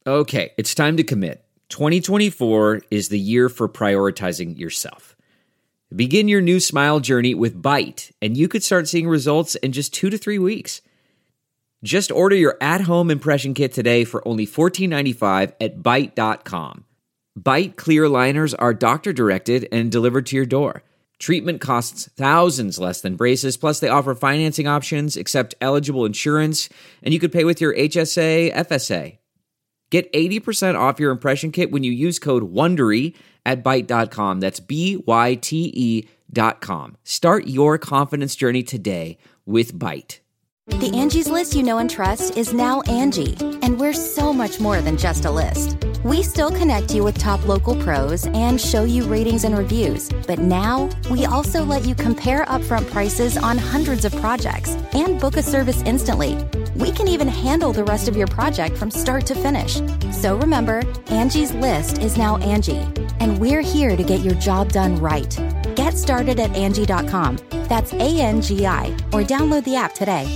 Okay, it's time to commit. 2024 is the year for prioritizing yourself. Begin your new smile journey with Byte, and you could start seeing results in just 2 to 3 weeks. Just order your at-home impression kit today for only $14.95 at Byte.com. Byte clear liners are doctor-directed and delivered to your door. Treatment costs thousands less than braces, plus they offer financing options, accept eligible insurance, and you could pay with your HSA, FSA. Get 80% off your impression kit when you use code WONDERY at Byte.com. That's BYTE.com. Start your confidence journey today with Byte. The Angie's List you know and trust is now Angie, and we're so much more than just a list. We still connect you with top local pros and show you ratings and reviews, but now we also let you compare upfront prices on hundreds of projects and book a service instantly. We can even handle the rest of your project from start to finish. So remember, Angie's List is now Angie, and we're here to get your job done right. Get started at Angie.com. That's ANGI, or download the app today.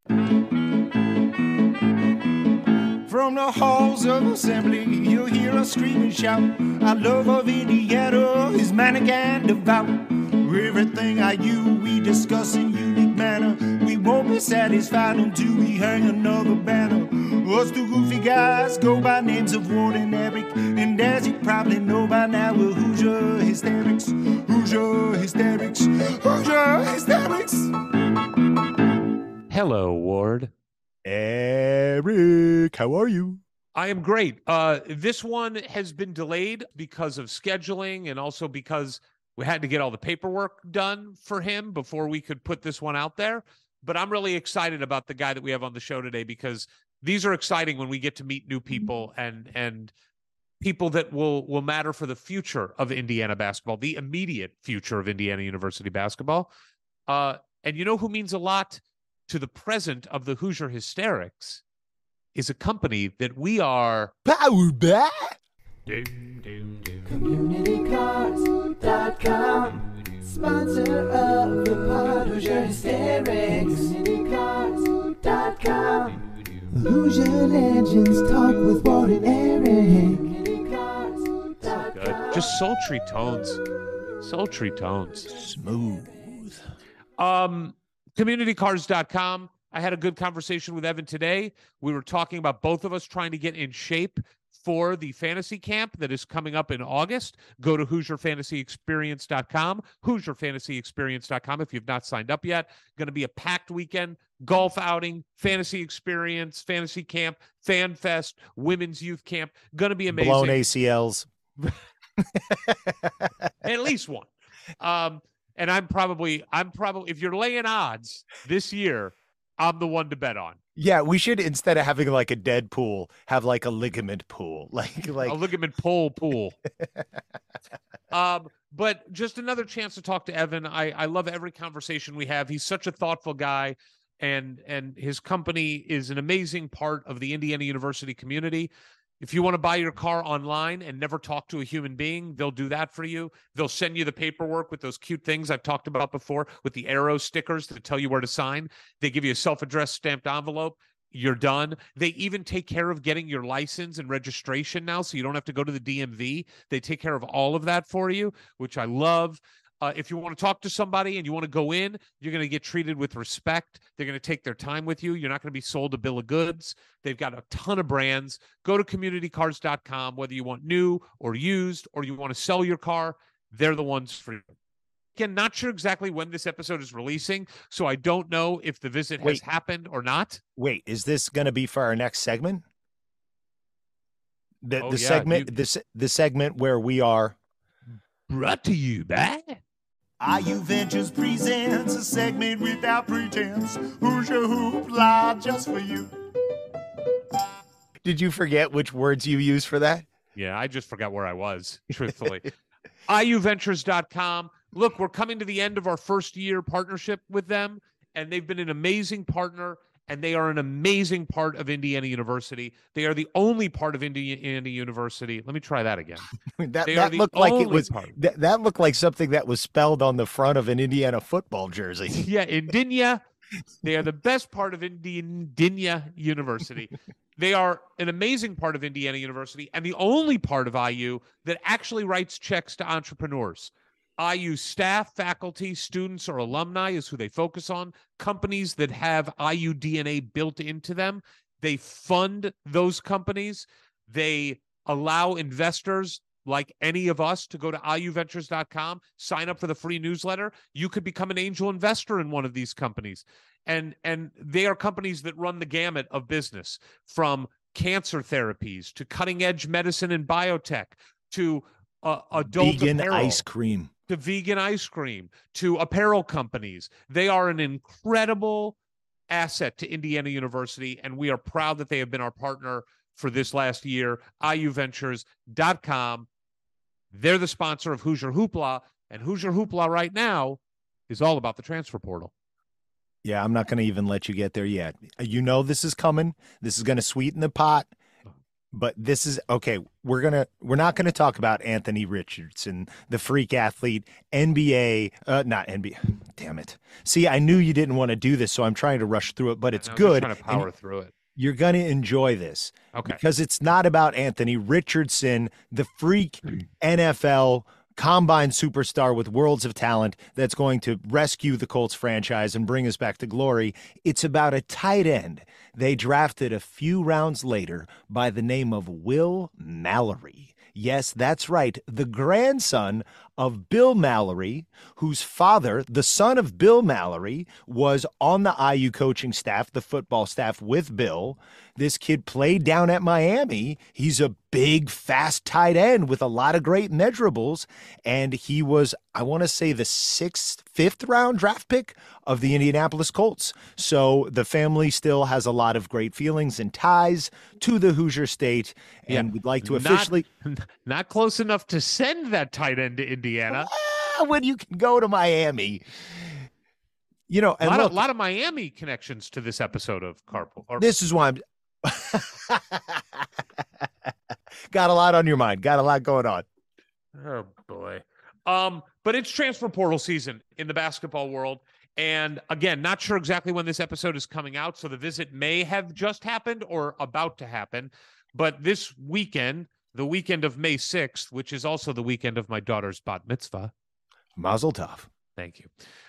From the halls of assembly, you'll hear us scream and shout. Our love of Indiana is manic and devout. Everything IU we discuss in unique manner. We won't be satisfied until we hang another banner. Us two goofy guys go by names of Ward and Eric, and as you probably know by now, we're Hoosier Hysterics. Hoosier Hysterics. Hoosier Hysterics. Hello, Ward. Eric, how are you? I am great. This one has been delayed because of scheduling and also because we had to get all the paperwork done for him before we could put this one out there. But I'm really excited about the guy that we have on the show today, because these are exciting when we get to meet new people and people that will matter for the future of Indiana basketball, the immediate future of Indiana University basketball. And you know who means a lot to the present of the Hoosier Hysterics is a company that we are powered by CommunityCars.com, sponsor of the pod, Hoosier Hysterics. CommunityCars.com, Hoosier Legends talk with Ward and Eric. good. Just sultry tones. Sultry tones. smooth. CommunityCars.com. I had a good conversation with Evan today. We were talking about both of us trying to get in shape for the fantasy camp that is coming up in August. Go to HoosierFantasyExperience.com, HoosierFantasyExperience.com if you've not signed up yet. Going to be a packed weekend, golf outing, fantasy experience, fantasy camp, fan fest, women's youth camp. Going to be amazing. Blown ACLs. At least one. And I'm probably, if you're laying odds this year, I'm the one to bet on. Yeah, we should, instead of having like a dead pool, have like a ligament pool, like a ligament pool. But just another chance to talk to Evan. I love every conversation we have. He's such a thoughtful guy, and his company is an amazing part of the Indiana University community. If you want to buy your car online and never talk to a human being, they'll do that for you. They'll send you the paperwork with those cute things I've talked about before, with the arrow stickers to tell you where to sign. They give you a self-addressed stamped envelope. You're done. They even take care of getting your license and registration now, so you don't have to go to the DMV. They take care of all of that for you, which I love. If you want to talk to somebody and you want to go in, you're going to get treated with respect. They're going to take their time with you. You're not going to be sold a bill of goods. They've got a ton of brands. Go to CommunityCars.com, whether you want new or used, or you want to sell your car, they're the ones for you. Again, not sure exactly when this episode is releasing, so I don't know if the visit has happened or not. Wait, is this going to be for our next segment? The segment where we are brought to you by IU Ventures presents a segment without pretense. Hoosier Hoopla just for you. Did you forget which words you used for that? Yeah, I just forgot where I was, truthfully. IUVentures.com. Look, we're coming to the end of our first year partnership with them, and they've been an amazing partner, and they are an amazing part of Indiana University. They are the only part of Indiana University. Let me try that again. That looked like it was. That looked like something that was spelled on the front of an Indiana football jersey. Yeah, Indiana. They are the best part of Indiana University. They are an amazing part of Indiana University and the only part of IU that actually writes checks to entrepreneurs. IU staff, faculty, students, or alumni is who they focus on. Companies that have IU DNA built into them, they fund those companies. They allow investors like any of us to go to iuventures.com, sign up for the free newsletter. You could become an angel investor in one of these companies. And they are companies that run the gamut of business, from cancer therapies to cutting edge medicine and biotech to adult vegan apparel, ice cream, to vegan ice cream, to apparel companies. They are an incredible asset to Indiana University, and we are proud that they have been our partner for this last year. iuventures.com. They're the sponsor of Hoosier Hoopla, and Hoosier Hoopla right now is all about the transfer portal. Yeah, I'm not going to even let you get there yet. You know this is coming. This is going to sweeten the pot. But this is okay. We're not going to talk about Anthony Richardson, the freak athlete, NBA, not NBA. Damn it. See, I knew you didn't want to do this, so I'm trying to rush through it, but it's good. I'm trying to power through it. You're going to enjoy this. Okay. Because it's not about Anthony Richardson, the freak NFL combine superstar with worlds of talent that's going to rescue the Colts franchise and bring us back to glory. It's about a tight end they drafted a few rounds later by the name of Will Mallory. Yes, that's right. The grandson of Bill Mallory, whose father, the son of Bill Mallory, was on the IU coaching staff, the football staff with Bill. This kid played down at Miami. He's a big, fast tight end with a lot of great measurables. And he was, I want to say, the fifth round draft pick of the Indianapolis Colts. So the family still has a lot of great feelings and ties to the Hoosier State. And we'd like to officially... Not close enough to send that tight end to Indiana. When you can go to Miami. You know, and a lot of Miami connections to this episode of Carpool. This is why I'm... Got a lot on your mind. Got a lot going on. Oh, boy. But it's transfer portal season in the basketball world. And again, not sure exactly when this episode is coming out, so the visit may have just happened or about to happen. But this weekend, the weekend of May 6th, which is also the weekend of my daughter's bat mitzvah. Mazel tov. Thank you.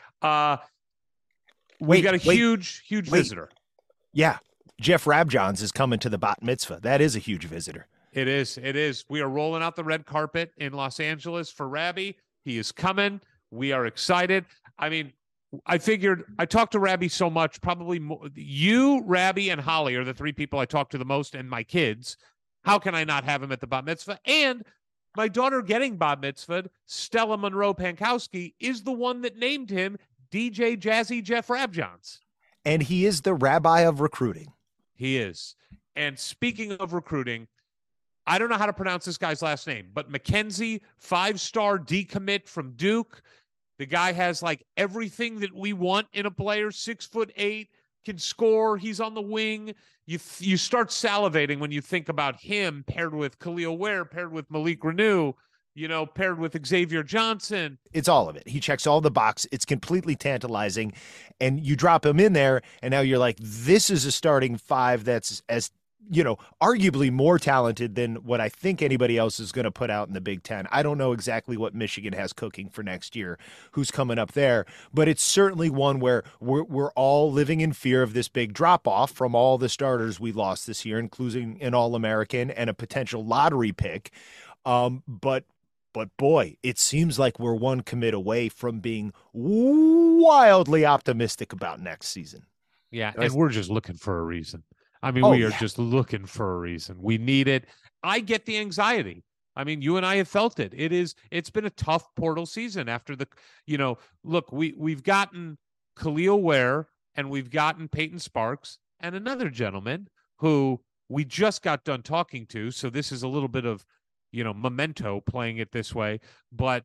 We got a huge visitor. Yeah. Jeff Rabjohns is coming to the bat mitzvah. That is a huge visitor. It is. We are rolling out the red carpet in Los Angeles for Rabbi. He is coming. We are excited. I mean, I figured I talked to Rabbi so much, probably more, you, Rabbi, and Holly are the three people I talk to the most, and my kids. How can I not have him at the bat mitzvah? And my daughter getting bat mitzvahed, Stella Monroe Pankowski, is the one that named him DJ Jazzy Jeff Rabjohns. And he is the rabbi of recruiting. He is. And speaking of recruiting, I don't know how to pronounce this guy's last name, but Mackenzie, 5-star decommit from Duke. The guy has like everything that we want in a player, 6'8", can score. He's on the wing. You start salivating when you think about him paired with Khalil Ware, paired with Malik Renew, paired with Xavier Johnson. It's all of it. He checks all the boxes. It's completely tantalizing. And you drop him in there, and now you're like, this is a starting five that's as arguably more talented than what I think anybody else is going to put out in the Big Ten. I don't know exactly what Michigan has cooking for next year, who's coming up there, but it's certainly one where we're all living in fear of this big drop-off from all the starters we lost this year, including an All-American and a potential lottery pick. But boy, it seems like we're one commit away from being wildly optimistic about next season. Yeah, and we're just looking for a reason. I mean, we are just looking for a reason. We need it. I get the anxiety. I mean, you and I have felt it. It's been a tough portal season after look, we've gotten Khalil Ware and we've gotten Peyton Sparks and another gentleman who we just got done talking to. So this is a little bit of, memento playing it this way, but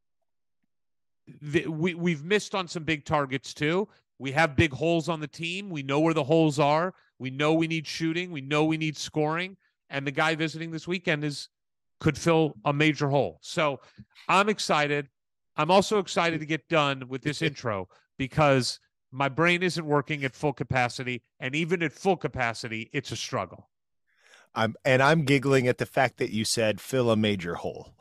we've missed on some big targets too. We have big holes on the team. We know where the holes are. We know we need shooting. We know we need scoring. And the guy visiting this weekend could fill a major hole. So I'm excited. I'm also excited to get done with this intro because my brain isn't working at full capacity. And even at full capacity, it's a struggle. I'm giggling at the fact that you said fill a major hole.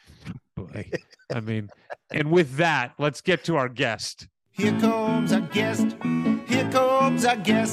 Boy, I mean, and with that, let's get to our guest. Here comes our guest. Here comes our guest.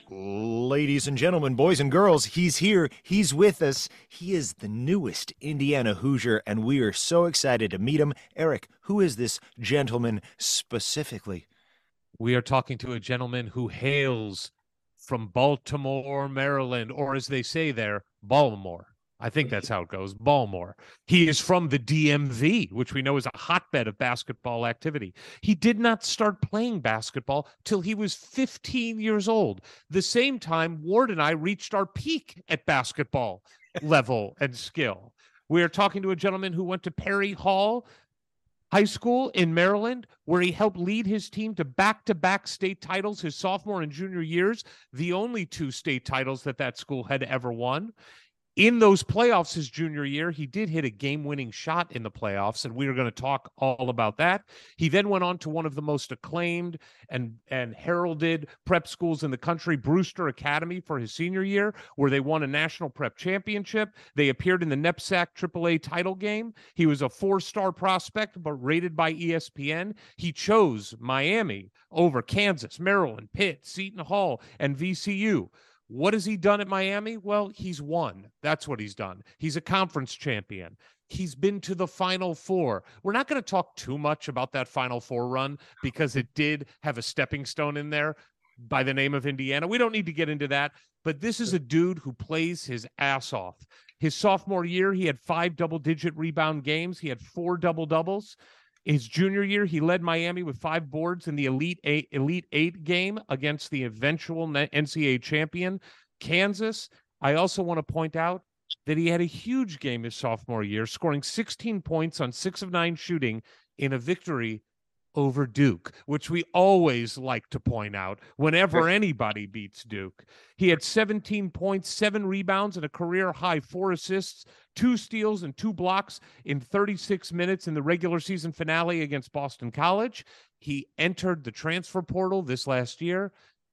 Ladies and gentlemen, boys and girls, he's here. He's with us. He is the newest Indiana Hoosier, and we are so excited to meet him. Eric, who is this gentleman specifically? We are talking to a gentleman who hails from Baltimore, Maryland, or as they say there, Baltimore. I think that's how it goes, Baltimore. He is from the DMV, which we know is a hotbed of basketball activity. He did not start playing basketball till he was 15 years old, the same time Ward and I reached our peak at basketball level and skill. We are talking to a gentleman who went to Perry Hall High School in Maryland, where he helped lead his team to back-to-back state titles his sophomore and junior years, the only 2 state titles that school had ever won. In those playoffs his junior year, he did hit a game-winning shot in the playoffs, and we are going to talk all about that. He then went on to one of the most acclaimed and heralded prep schools in the country, Brewster Academy, for his senior year, where they won a national prep championship. They appeared in the NEPSAC AAA title game. He was a 4-star prospect, but rated by ESPN. He chose Miami over Kansas, Maryland, Pitt, Seton Hall, and VCU. What has he done at Miami? Well, he's won. That's what he's done. He's a conference champion. He's been to the Final Four. We're not going to talk too much about that Final Four run because it did have a stepping stone in there by the name of Indiana. We don't need to get into that, but this is a dude who plays his ass off. His sophomore year, he had 5 double-digit rebound games. He had 4 double-doubles. His junior year, he led Miami with 5 boards in the Elite Eight game against the eventual NCAA champion, Kansas. I also want to point out that he had a huge game his sophomore year, scoring 16 points on 6 of 9 shooting in a victory over Duke, which we always like to point out whenever anybody beats Duke. He had 17 points, 7 rebounds, and a career-high 4 assists, 2 steals, and 2 blocks in 36 minutes in the regular season finale against Boston College. He entered the transfer portal this last year,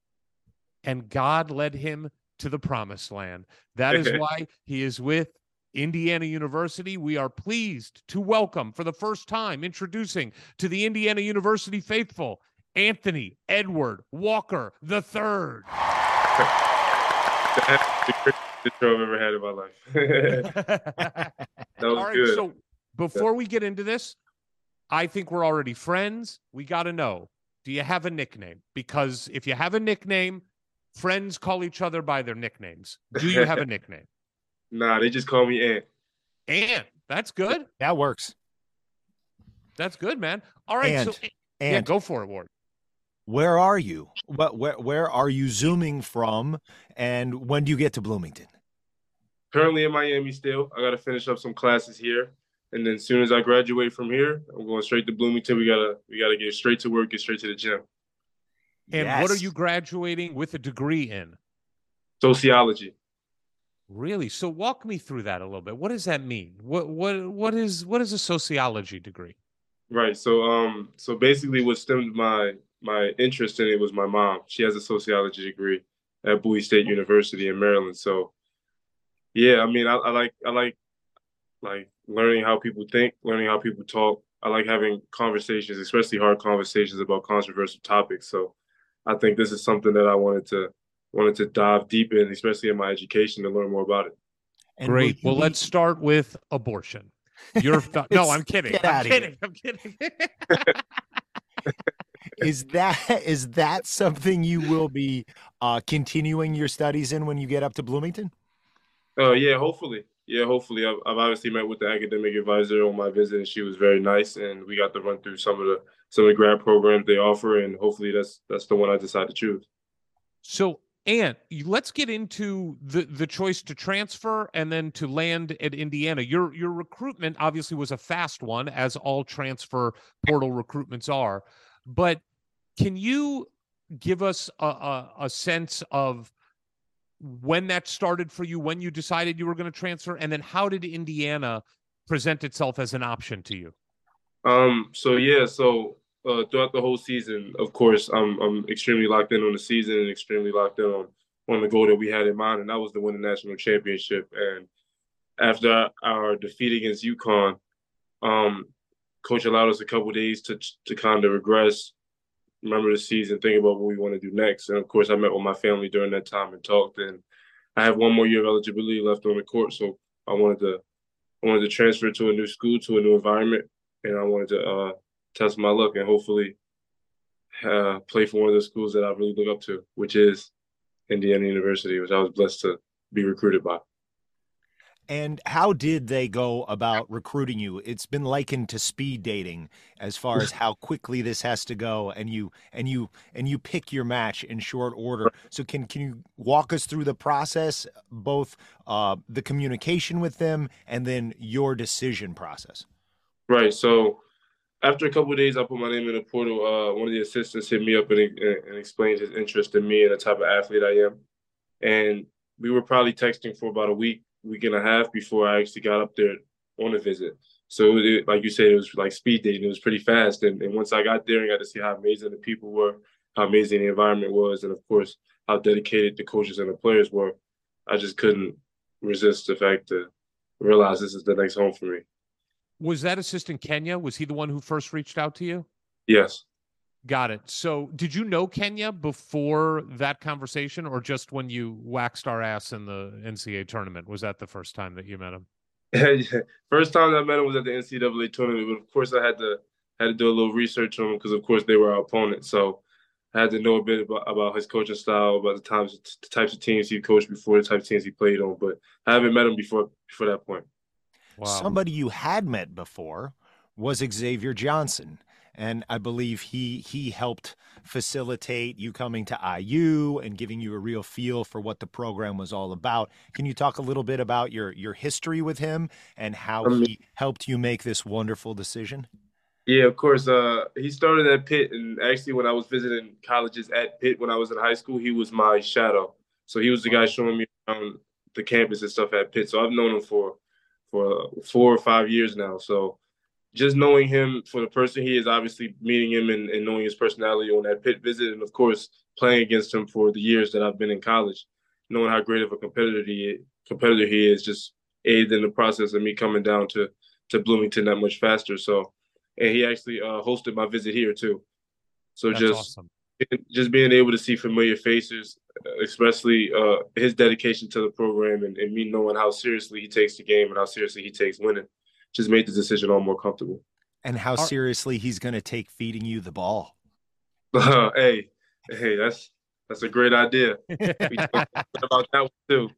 and God led him to the promised land. That is why he is with Indiana University. We are pleased to welcome, for the first time, introducing to the Indiana University faithful, Anthony Edward Walker III. That's the greatest intro I've ever had in my life. That was all right, good. so before we get into this, I think we're already friends. We got to know, do you have a nickname? Because if you have a nickname, friends call each other by their nicknames. Do you have a nickname? Nah, they just call me Ant. Ant. That's good. That works. That's good, man. All right. And go for it, Ward. where are you? Where are you zooming from? And when do you get to Bloomington? Currently in Miami still. I got to finish up some classes here. And then as soon as I graduate from here, I'm going straight to Bloomington. We gotta get straight to work, get straight to the gym. And Yes. what are you graduating with a degree in? Sociology. Really? So walk me through that a little bit. What does that mean? What is a sociology degree? Right. So basically what stemmed my interest in it was my mom. She has a sociology degree at Bowie State University in Maryland. So yeah, I mean I like learning how people think, learning how people talk. I like having conversations, especially hard conversations about controversial topics. So I think this is something that I wanted to dive deep in, especially in my education, to learn more about it. And Great. will Well, you let's start with abortion. No, I'm kidding. Get I'm outta here. kidding. I'm kidding. Is that something you will be continuing your studies in when you get up to Bloomington? Yeah, hopefully. Yeah, hopefully. I've obviously met with the academic advisor on my visit, and she was very nice, and we got to run through some of the grad programs they offer, and hopefully that's the one I decide to choose. So, Ant, let's get into the choice to transfer and then to land at Indiana. Your recruitment obviously was a fast one, as all transfer portal recruitments are. But can you give us a sense of when that started for you, when you decided you were going to transfer, and then how did Indiana present itself as an option to you? So throughout the whole season, of course, I'm extremely locked in on the season and extremely locked in on on the goal that we had in mind, and that was to win the national championship. And after our defeat against UConn, coach allowed us a couple of days to kind of regress, remember the season, think about what we want to do next. And of course, I met with my family during that time and talked. And I have one more year of eligibility left on the court, so I wanted to transfer to a new school, to a new environment, and I wanted to test my luck and hopefully play for one of the schools that I really look up to, which is Indiana University, which I was blessed to be recruited by. And how did they go about recruiting you? It's been likened to speed dating as far as how quickly this has to go, and you pick your match in short order. So can you walk us through the process, both the communication with them and then your decision process? Right. So after a couple of days, I put my name in the portal. One of the assistants hit me up and explained his interest in me and the type of athlete I am. And we were probably texting for about a week and a half before I actually got up there on a visit. So like you said, it was like speed dating. It was pretty fast. And once I got there and got to see how amazing the people were, how amazing the environment was, and of course, how dedicated the coaches and the players were, I just couldn't resist the fact to realize this is the next home for me. Was that assistant Kenya? Was he the one who first reached out to you? Yes. Got it. So did you know Kenya before that conversation, or just when you waxed our ass in the NCAA tournament? Was that the first time that you met him? First time I met him was at the NCAA tournament, but of course I had to do a little research on him because of course they were our opponent. So I had to know a bit about his coaching style, about the types of teams he coached before, the types of teams he played on. But I haven't met him before that point. Wow. Somebody you had met before was Xavier Johnson. And I believe he helped facilitate you coming to IU and giving you a real feel for what the program was all about. Can you talk a little bit about your history with him and how he helped you make this wonderful decision? Yeah, of course. He started at Pitt, and actually when I was visiting colleges at Pitt when I was in high school, he was my shadow. So he was the guy showing me around the campus and stuff at Pitt. So I've known him for 4 or 5 years now. So just knowing him for the person he is, obviously meeting him and knowing his personality on that Pitt visit, and of course playing against him for the years that I've been in college, knowing how great of a competitor he is, just aided in the process of me coming down to Bloomington that much faster. So, and he actually hosted my visit here too. So that's awesome. Just being able to see familiar faces, especially his dedication to the program and me knowing how seriously he takes the game and how seriously he takes winning, just made the decision all more comfortable. And how seriously he's going to take feeding you the ball. Hey, that's a great idea. We talked about that one too.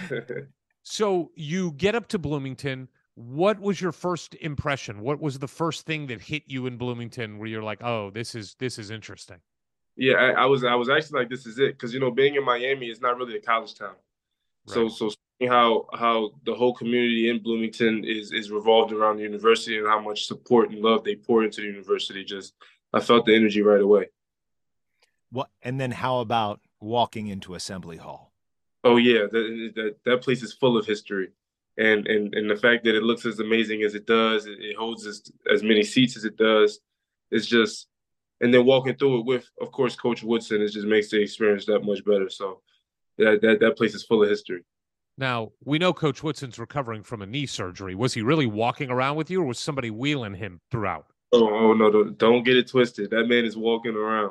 So you get up to Bloomington. What was your first impression? What was the first thing that hit you in Bloomington where you're like, oh, this is interesting? Yeah, I was actually like, this is it. Because, being in Miami is not really a college town. Right. So how the whole community in Bloomington is revolved around the university and how much support and love they pour into the university. I felt the energy right away. What? And then how about walking into Assembly Hall? Oh yeah, that place is full of history, and the fact that it looks as amazing as it does, it holds as many seats as it does. It's just, and then walking through it with, of course, Coach Woodson, it just makes the experience that much better. So that place is full of history. Now, we know Coach Woodson's recovering from a knee surgery. Was he really walking around with you, or was somebody wheeling him throughout? Oh no, don't get it twisted. That man is walking around.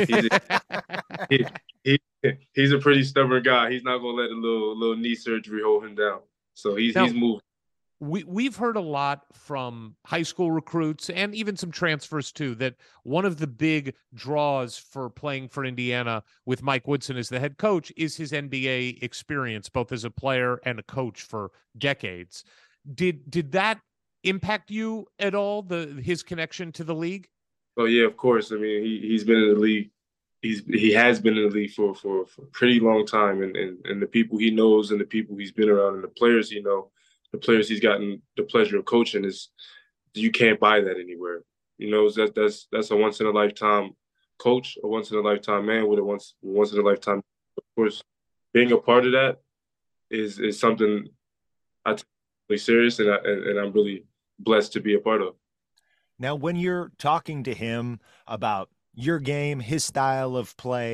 He's a pretty stubborn guy. He's not going to let a little knee surgery hold him down. So he's moving. We've heard a lot from high school recruits and even some transfers too, that one of the big draws for playing for Indiana with Mike Woodson as the head coach is his NBA experience, both as a player and a coach for decades. Did that impact you at all, his connection to the league? Oh yeah, of course. I mean, he's been in the league. He has been in the league for a pretty long time, and the people he knows and the people he's been around and the players he knows. The players he's gotten the pleasure of coaching you can't buy that anywhere. That's a once in a lifetime coach, a once in a lifetime man with a once in a lifetime. Of course, being a part of that is something I take really serious, and I'm really blessed to be a part of. Now, when you're talking to him about your game, his style of play,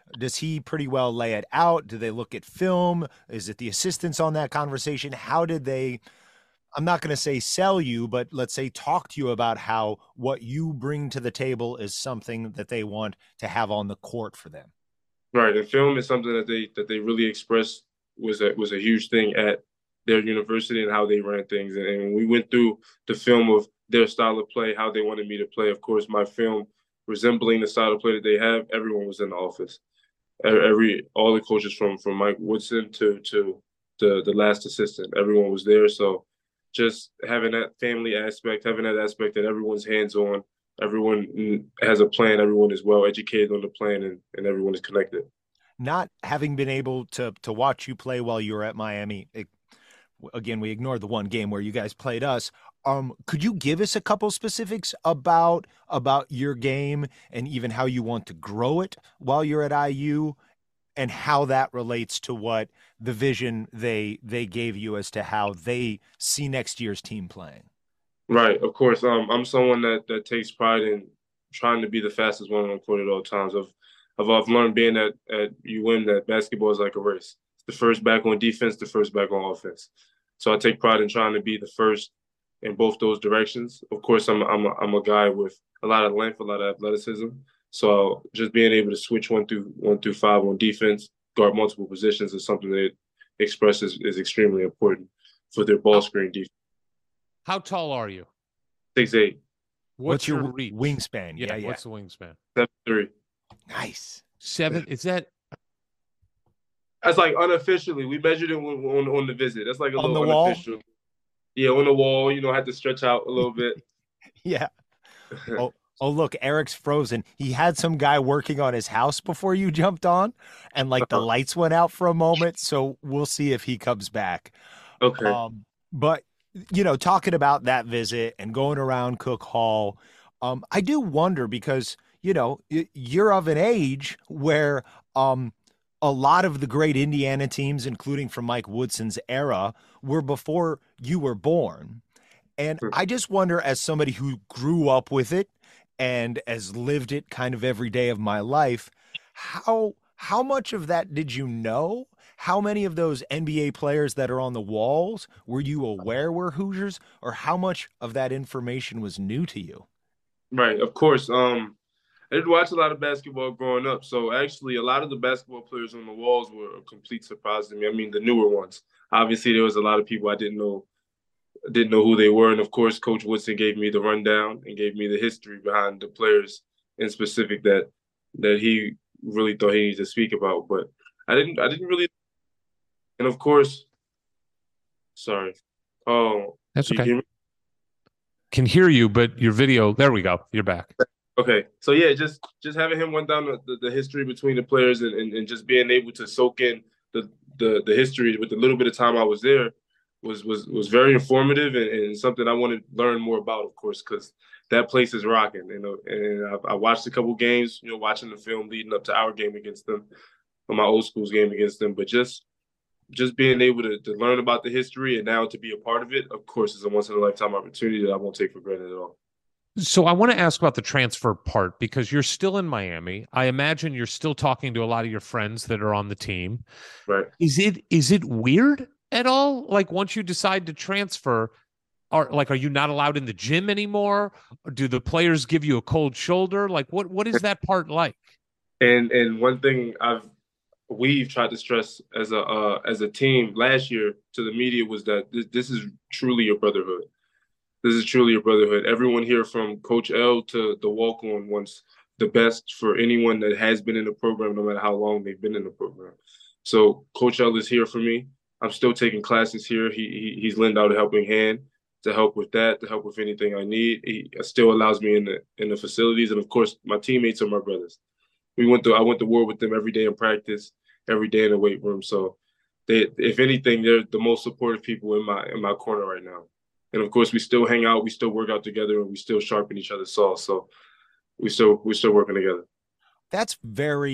Does he pretty well lay it out? Do they look at film? Is it the assistants on that conversation? How did they, I'm not going to say sell you, but let's say talk to you about how what you bring to the table is something that they want to have on the court for them? Right, and film is something that they really expressed was a huge thing at their university and how they ran things. And when we went through the film of their style of play, how they wanted me to play, of course, my film resembling the style of play that they have, everyone was in the office. All the coaches from Mike Woodson to the last assistant, everyone was there. So just having that family aspect, having that aspect that everyone's hands on, everyone has a plan, everyone is well educated on the plan, and everyone is connected. Not having been able to watch you play while you were at Miami, again, we ignored the one game where you guys played us. Could you give us a couple specifics about your game and even how you want to grow it while you're at IU, and how that relates to what the vision they gave you as to how they see next year's team playing? Right, of course. I'm someone that takes pride in trying to be the fastest one on the court at all times. I've learned being at UM that basketball is like a race. It's the first back on defense, the first back on offense. So I take pride in trying to be the first in both those directions. Of course, I'm a guy with a lot of length, a lot of athleticism. So just being able to switch one through five on defense, guard multiple positions is something that expresses is extremely important for their ball screen defense. How tall are you? 6'8". What's your reach? wingspan? Yeah, what's the wingspan? 7'3". Nice. 7? Is that? That's like unofficially. We measured it on the visit. That's like a on little the unofficial. Wall? Yeah, on the wall. Had to stretch out a little bit. Yeah. Oh, look, Eric's frozen. He had some guy working on his house before you jumped on, and the lights went out for a moment. So we'll see if he comes back. Okay. But talking about that visit and going around Cook Hall, I do wonder because, you're of an age where a lot of the great Indiana teams, including from Mike Woodson's era, were before you were born. And I just wonder, as somebody who grew up with it and has lived it kind of every day of my life, how much of that did you know? How many of those NBA players that are on the walls were you aware were Hoosiers, or how much of that information was new to you? Right, of course. I did watch a lot of basketball growing up, so actually a lot of the basketball players on the walls were a complete surprise to me. I mean, the newer ones. Obviously, there was a lot of people I didn't know who they were, and of course, Coach Woodson gave me the rundown and gave me the history behind the players in specific that he really thought he needed to speak about. But I didn't really. And of course, sorry. Oh, that's okay. Can hear you, but your video. There we go. You're back. Okay, so yeah, just having him run down the history between the players and just being able to soak in the history with the little bit of time I was there was very informative and something I wanted to learn more about, of course, because that place is rocking. And I watched a couple games, watching the film leading up to our game against them, or my old school's game against them, but just being able to learn about the history and now to be a part of it, of course, is a once-in-a-lifetime opportunity that I won't take for granted at all. So I want to ask about the transfer part, because you're still in Miami. I imagine you're still talking to a lot of your friends that are on the team. Right. Is it weird at all? Like, once you decide to transfer, are you not allowed in the gym anymore? Or do the players give you a cold shoulder? Like, what is that part like? And one thing we've tried to stress as a team last year to the media was that this is truly a brotherhood. This is truly a brotherhood. Everyone here, from Coach L to the walk-on, wants the best for anyone that has been in the program, no matter how long they've been in the program. So Coach L is here for me. I'm still taking classes here. He's lent out a helping hand to help with that, to help with anything I need. He still allows me in the facilities, and of course, my teammates are my brothers. I went to war with them every day in practice, every day in the weight room. So if anything, they're the most supportive people in my corner right now. And of course, we still hang out, we still work out together, and we still sharpen each other's saws. So we're still working together. That's very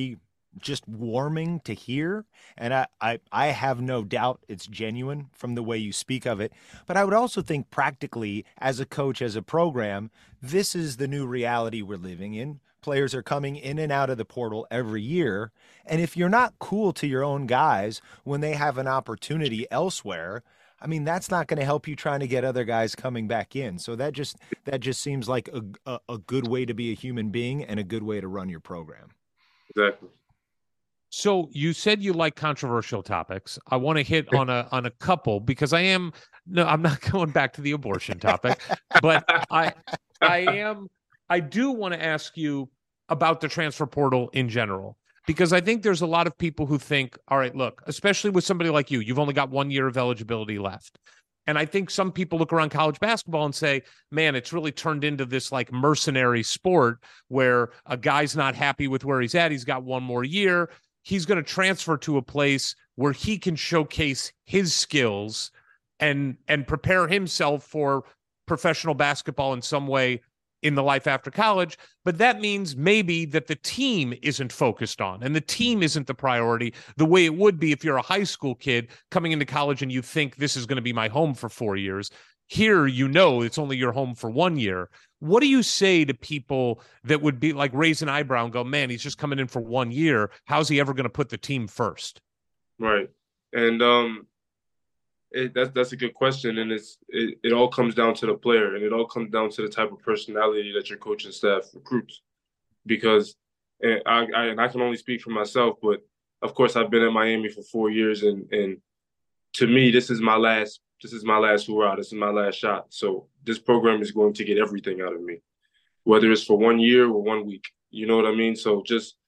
just warming to hear. And I have no doubt it's genuine from the way you speak of it. But I would also think practically, as a coach, as a program, this is the new reality we're living in. Players are coming in and out of the portal every year. And if you're not cool to your own guys when they have an opportunity elsewhere, I mean, that's not going to help you trying to get other guys coming back in. So that just seems like a good way to be a human being and a good way to run your program. Exactly. So you said you like controversial topics. I want to hit on a couple because I'm not going back to the abortion topic, but I do want to ask you about the transfer portal in general, because I think there's a lot of people who think, all right, look, especially with somebody like you've only got 1 year of eligibility left. And I think some people look around college basketball and say, man, it's really turned into this like mercenary sport where a guy's not happy with where he's at. He's got 1 more year. He's going to transfer to a place where he can showcase his skills and prepare himself for professional basketball in some way in the life after college. But that means maybe that the team isn't focused on, and the team isn't the priority the way it would be if you're a high school kid coming into college and you think this is going to be my home for 4 years. Here, it's only your home for 1 year. What do you say to people that would be like raise an eyebrow and go, man, he's just coming in for 1 year. How's he ever going to put the team first? Right. And that's a good question, and it all comes down to the player, and it all comes down to the type of personality that your coaching staff recruits. Because, and I can only speak for myself, but of course I've been at Miami for 4 years, and to me this is my last hurrah. This is my last shot. So this program is going to get everything out of me, whether it's for 1 year or 1 week. You know what I mean? So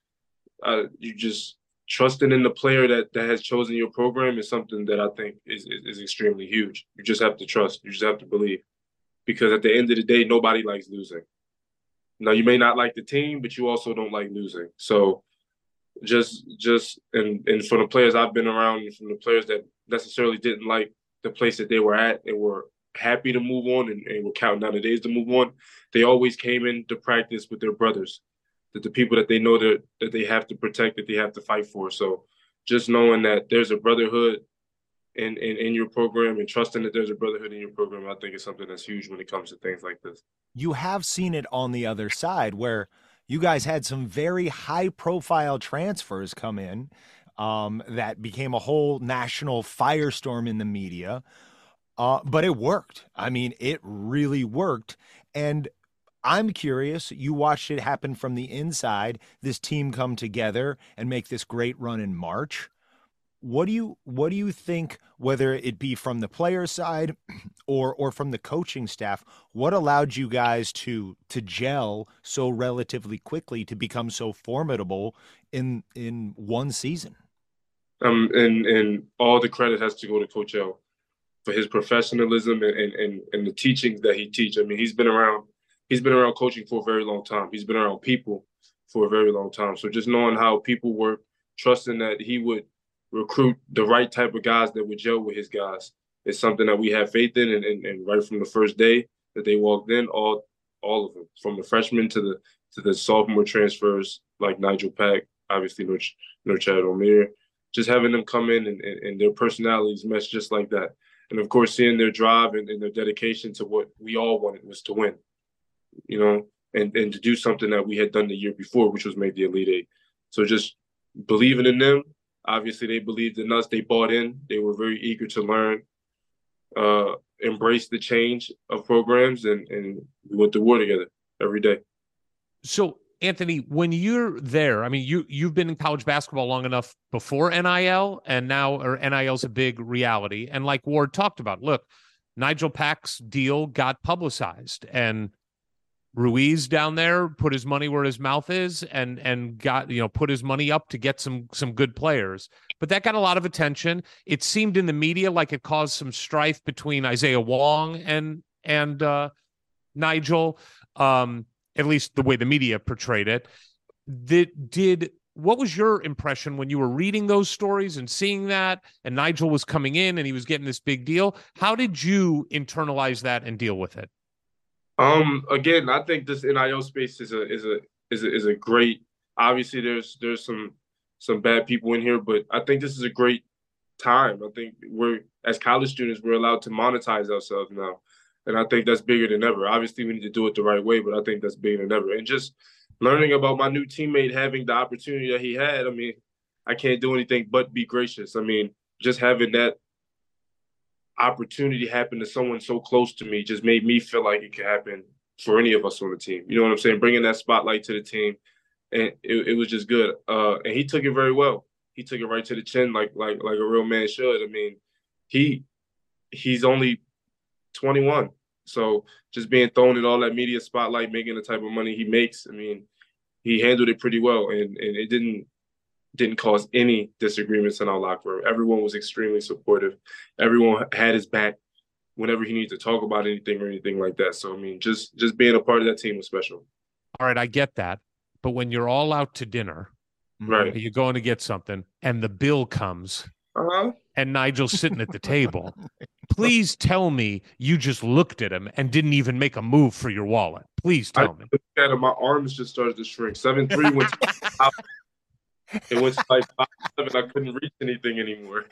you just trusting in the player that has chosen your program is something that I think is extremely huge. You just have to trust. You just have to believe. Because at the end of the day, nobody likes losing. Now, you may not like the team, but you also don't like losing. So just and for the players I've been around, and from the players that necessarily didn't like the place that they were at and were happy to move on and were counting down the days to move on, they always came into practice with their brothers, that the people that they know that they have to protect, that they have to fight for. So just knowing that there's a brotherhood in your program and trusting that there's a brotherhood in your program, I think is something that's huge when it comes to things like this. You have seen it on the other side where you guys had some very high-profile transfers come in that became a whole national firestorm in the media, but it worked. I mean, it really worked. And I'm curious, you watched it happen from the inside, this team come together and make this great run in March. What do you think, whether it be from the player side or from the coaching staff, what allowed you guys to gel so relatively quickly to become so formidable in one season? And all the credit has to go to Coach L for his professionalism and the teachings that he teach. I mean, he's been around coaching for a very long time. He's been around people for a very long time. So just knowing how people work, trusting that he would recruit the right type of guys that would gel with his guys is something that we have faith in. And right from the first day that they walked in, all of them, from the freshmen to the sophomore transfers like Nigel Pack, obviously Norchad Omier, just having them come in and their personalities mesh just like that. And of course, seeing their drive and their dedication to what we all wanted was to win, you know, and to do something that we had done the year before, which was make the Elite Eight. So just believing in them. Obviously, they believed in us. They bought in. They were very eager to learn, embrace the change of programs, and we went to war together every day. So, Anthony, when you're there, I mean, you've been in college basketball long enough before NIL, and now NIL's a big reality. And like Ward talked about, look, Nigel Pack's deal got publicized, and Ruiz down there put his money where his mouth is and got, put his money up to get some good players. But that got a lot of attention. It seemed in the media like it caused some strife between Isaiah Wong and Nigel, at least the way the media portrayed it. What was your impression when you were reading those stories and seeing that, and Nigel was coming in and he was getting this big deal? How did you internalize that and deal with it? Again, I think this NIL space is a great. Obviously, there's some some bad people in here, but I think this is a great time. I think as college students, we're allowed to monetize ourselves now. And I think that's bigger than ever. Obviously, we need to do it the right way, but I think that's bigger than ever. And just learning about my new teammate having the opportunity that he had, I mean, I can't do anything but be gracious. I mean, just having that opportunity happen to someone so close to me just made me feel like it could happen for any of us on the team. You know what I'm saying? Bringing that spotlight to the team, and it was just good. And he took it very well. He took it right to the chin, like a real man should. I mean, he's only 21. So just being thrown in all that media spotlight, making the type of money he makes, I mean, he handled it pretty well, and it didn't cause any disagreements in our locker room. Everyone was extremely supportive. Everyone had his back whenever he needed to talk about anything or anything like that. So, I mean, just being a part of that team was special. All right, I get that. But when you're all out to dinner, right, you're going to get something, and the bill comes, and Nigel's sitting at the table, please tell me you just looked at him and didn't even make a move for your wallet. Please tell me. Looked at him, my arms just started to shrink. 7'3" went to it went to like 5'7". I couldn't reach anything anymore.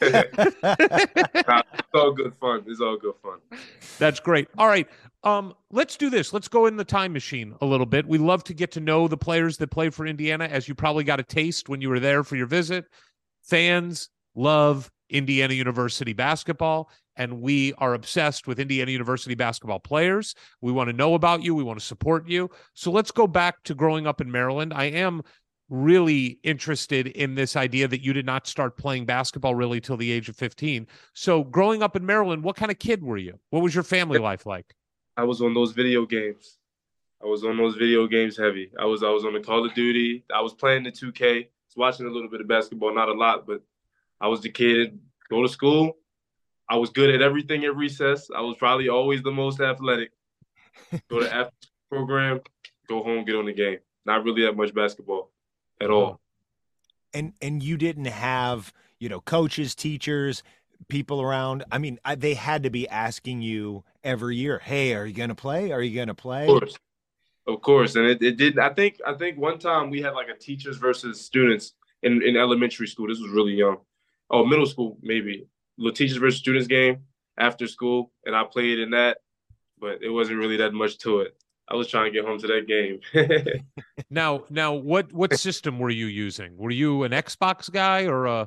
It's all good fun. It's all good fun. That's great. All right. Let's do this. Let's go in the time machine a little bit. We love to get to know the players that played for Indiana, as you probably got a taste when you were there for your visit. Fans love Indiana University basketball, and we are obsessed with Indiana University basketball players. We want to know about you. We want to support you. So let's go back to growing up in Maryland. I am really interested in this idea that you did not start playing basketball really till the age of 15. So growing up in Maryland, what kind of kid were you? What was your family life like? I was on those video games. I was on those video games heavy. I was on the Call of Duty. I was playing the 2K. I was watching a little bit of basketball, not a lot, but I was the kid. Go to school. I was good at everything at recess. I was probably always the most athletic. Go to after program, go home, get on the game. Not really that much basketball at all. And you didn't have, coaches, teachers, people around. I mean, they had to be asking you every year, hey, are you going to play? Are you going to play? Of course. And it did. I think one time we had like a teachers versus students in elementary school. This was really young. Oh, middle school, maybe. Little teachers versus students game after school. And I played in that, but it wasn't really that much to it. I was trying to get home to that game. Now, what system were you using? Were you an Xbox guy or a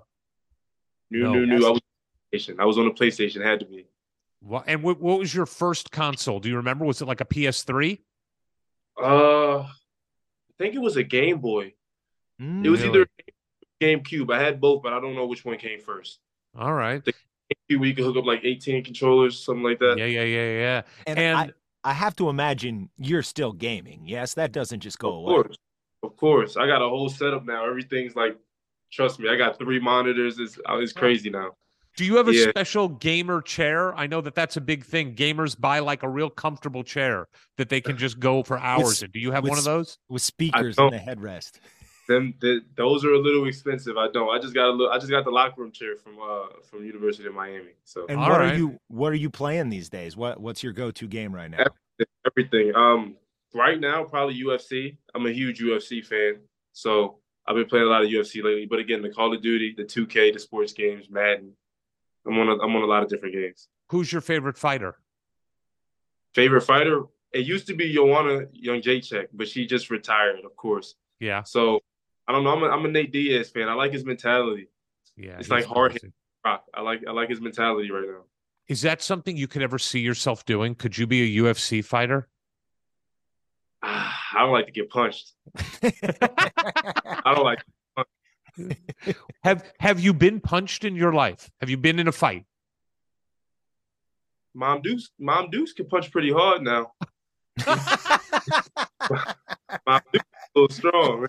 new? I was on the PlayStation. It had to be. And what was your first console? Do you remember? Was it like a PS3? I think it was a Game Boy. It was either GameCube. I had both, but I don't know which one came first. All right. The GameCube, where you could hook up like 18 controllers, something like that. Yeah. And I have to imagine you're still gaming. Yes, that doesn't just go away. Of course. I got a whole setup now. Everything's like, trust me, I got 3 monitors. It's crazy now. Do you have a special gamer chair? I know that's a big thing. Gamers buy like a real comfortable chair that they can just go for hours in. Do you have one of those? With speakers and the headrest. Those are a little expensive. I don't. I just got the locker room chair from University of Miami. So. And what are you playing these days? What's your go-to game right now? Everything. Right now probably UFC. I'm a huge UFC fan. So I've been playing a lot of UFC lately. But again, the Call of Duty, the 2K, the sports games, Madden. I'm on a lot of different games. Who's your favorite fighter? Favorite fighter? It used to be Joanna Jędrzejczyk, but she just retired, of course. Yeah. So I don't know. I'm a Nate Diaz fan. I like his mentality. Yeah, it's like hard-hitting rock. I like his mentality right now. Is that something you could ever see yourself doing? Could you be a UFC fighter? I don't like to get punched. I don't like to get punched. Have you been punched in your life? Have you been in a fight? Mom Dukes can punch pretty hard now. Mom Dukes a little strong.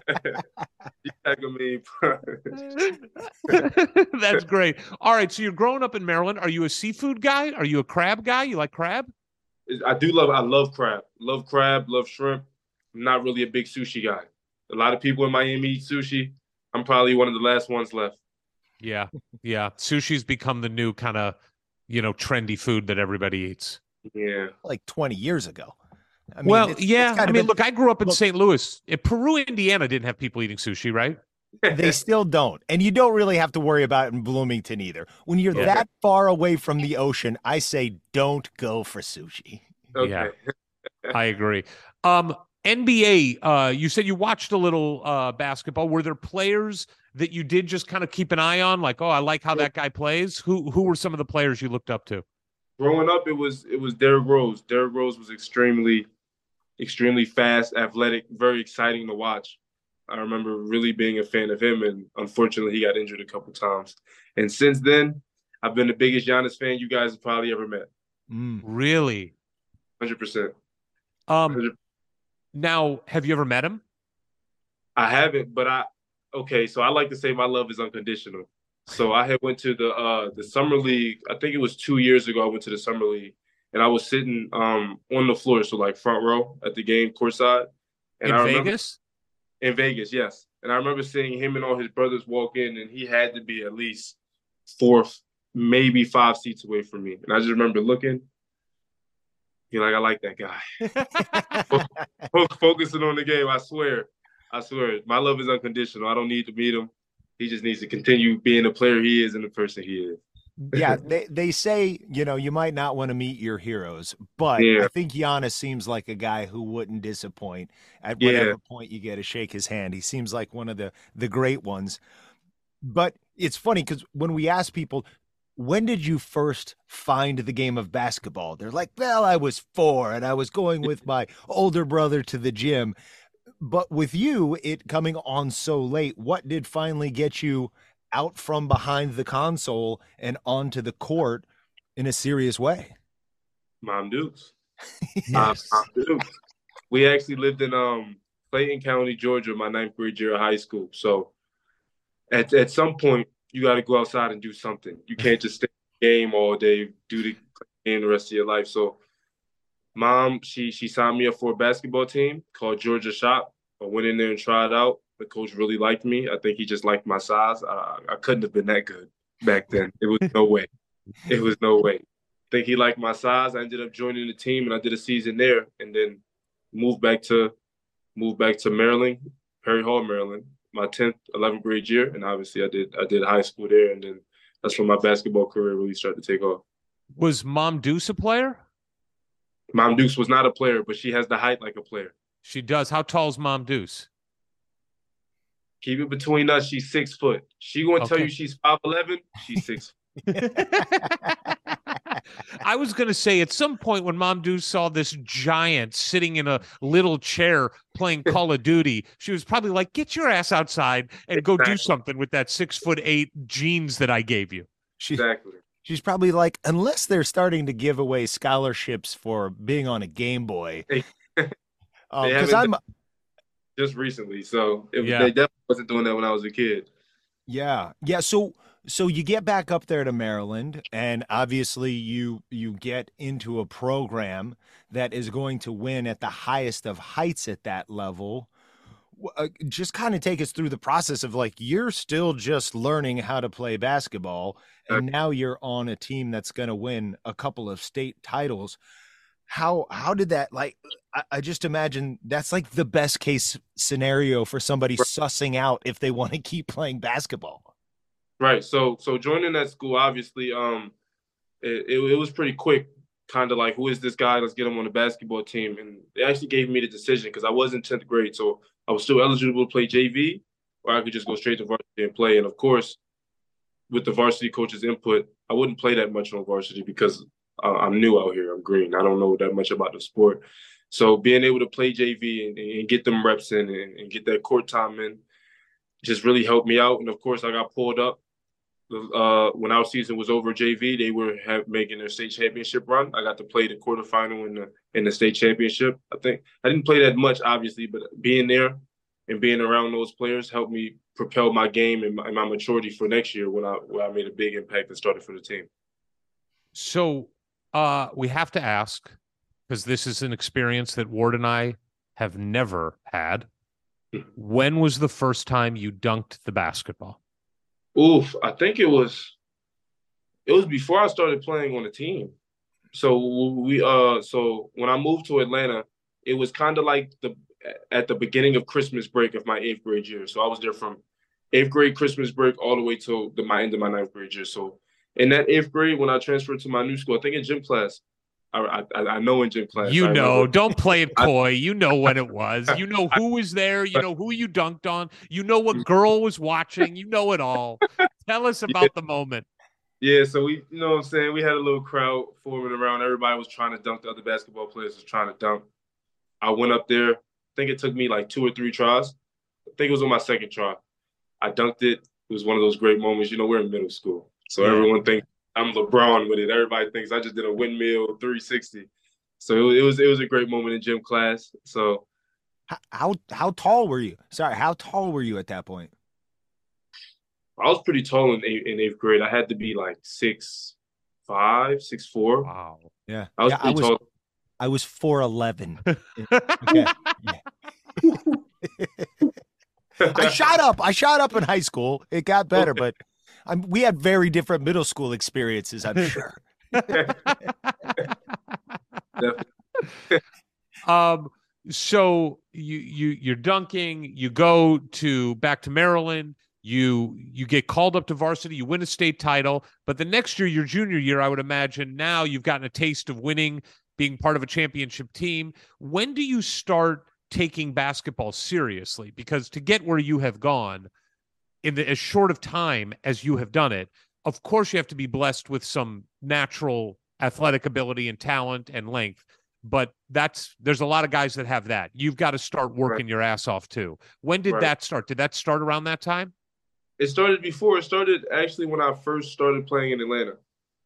That's great. All right, so you're growing up in Maryland. Are you a seafood guy? Are you a crab guy? You like crab? I love crab. Love crab, love shrimp. I'm not really a big sushi guy. A lot of people in Miami eat sushi. I'm probably one of the last ones left. Yeah. Sushi's become the new kind of, trendy food that everybody eats. Yeah. Like 20 years ago. I mean, look, I grew up in St. Louis. Peru, Indiana didn't have people eating sushi, right? They still don't. And you don't really have to worry about it in Bloomington either. When you're Yeah. that far away from the ocean, I say don't go for sushi. Okay. Yeah. I agree. NBA, you said you watched a little basketball. Were there players that you did just kind of keep an eye on? Like, oh, I like how that guy plays. Who were some of the players you looked up to? Growing up, it was Derrick Rose. Derrick Rose was extremely fast, athletic, very exciting to watch. I remember really being a fan of him, and unfortunately, he got injured a couple times. And since then, I've been the biggest Giannis fan you guys have probably ever met. Really? 100%. Now, have you ever met him? I haven't, but so I like to say my love is unconditional. So I had went to the summer league. I think it was 2 years ago. I went to the summer league, and I was sitting on the floor, so like front row at the game, courtside. And In I remember, Vegas? In Vegas, yes. And I remember seeing him and all his brothers walk in, and he had to be at least 4, maybe 5 seats away from me. And I just remember looking, I like that guy. Focusing on the game, I swear. My love is unconditional. I don't need to meet him. He just needs to continue being the player he is and the person he is. Yeah, they say, you might not want to meet your heroes, but I think Giannis seems like a guy who wouldn't disappoint at whatever point you get to shake his hand. He seems like one of the great ones. But it's funny because when we ask people, when did you first find the game of basketball? They're like, well, I was 4 and I was going with my older brother to the gym. But with you, it coming on so late, what did finally get you out from behind the console and onto the court in a serious way? Mom Dukes. Yes. Mom Dukes. We actually lived in Clayton County, Georgia, my 9th grade year of high school. So at some point, you got to go outside and do something. You can't just stay in the game all day, do the game the rest of your life. So Mom, she signed me up for a basketball team called Georgia Shop. I went in there and tried out. The coach really liked me. I think he just liked my size. I couldn't have been that good back then. It was no way. It was no way. I think he liked my size. I ended up joining the team, and I did a season there, and then moved back to Maryland, Perry Hall, Maryland, my 10th, 11th grade year, and obviously I did high school there, and then that's when my basketball career really started to take off. Was Mom Deuce a player? Mom Dukes was not a player, but she has the height like a player. She does. How tall is Mom Deuce? Keep it between us. She's 6 foot. She gonna tell you she's 5'11". She's 6 foot. I was going to say at some point when Mom Deuce saw this giant sitting in a little chair playing Call of Duty, she was probably like, get your ass outside and go do something with that 6'8" jeans that I gave you. Exactly. She's probably like, unless they're starting to give away scholarships for being on a Game Boy. Because I'm just recently, so they definitely wasn't doing that when I was a kid. Yeah. So you get back up there to Maryland, and obviously you get into a program that is going to win at the highest of heights at that level. Just kind of take us through the process of like, you're still just learning how to play basketball, and now you're on a team that's going to win a couple of state titles. How did that, like, I just imagine that's like the best case scenario for somebody sussing out if they want to keep playing basketball. Right. So joining that school, obviously, it was pretty quick, kind of like, who is this guy? Let's get him on the basketball team. And they actually gave me the decision because I was in 10th grade. So I was still eligible to play JV, or I could just go straight to varsity and play. And of course, with the varsity coach's input, I wouldn't play that much on varsity because I'm new out here. I'm green. I don't know that much about the sport. So being able to play JV and get them reps in and get that court time in just really helped me out. And of course, I got pulled up. When our season was over, JV, they were making their state championship run. I got to play the quarterfinal in the state championship. I think I didn't play that much, obviously, but being there and being around those players helped me propel my game and my maturity for next year when I made a big impact and started for the team. So we have to ask, because this is an experience that Ward and I have never had. When was the first time you dunked the basketball? Oof, I think it was before I started playing on the team. So so when I moved to Atlanta, it was kind of like at the beginning of Christmas break of my 8th grade year. So I was there from 8th grade Christmas break all the way till my end of my 9th grade year. So in that 8th grade, when I transferred to my new school, I think in gym class, I know in gym class. You I know, remember, don't play it coy. You know when it was. You know who was there. You know who you dunked on. You know what girl was watching. You know it all. Tell us about the moment. Yeah, so we, you know what I'm saying? We had a little crowd forming around. Everybody was trying to dunk. The other basketball players was trying to dunk. I went up there. I think it took me like 2 or 3 tries. I think it was on my second try. I dunked it. It was one of those great moments. You know, we're in middle school. So everyone thinks I'm LeBron with it. Everybody thinks I just did a windmill 360. So it was a great moment in gym class. So how tall were you? Sorry, how tall were you at that point? I was pretty tall in 8th grade. I had to be like 6'5", 6'4". Wow. Yeah. I was pretty tall. I was 4'11". Okay. I shot up in high school. It got better, but we had very different middle school experiences, I'm sure. So you're dunking, you go back to Maryland, you get called up to varsity, you win a state title, but the next year, your junior year, I would imagine now you've gotten a taste of winning, being part of a championship team. When do you start taking basketball seriously? Because to get where you have gone in as short of time as you have done it, of course you have to be blessed with some natural athletic ability and talent and length. But there's a lot of guys that have that. You've got to start working your ass off too. When did that start? Did that start around that time? It started before. It started actually when I first started playing in Atlanta.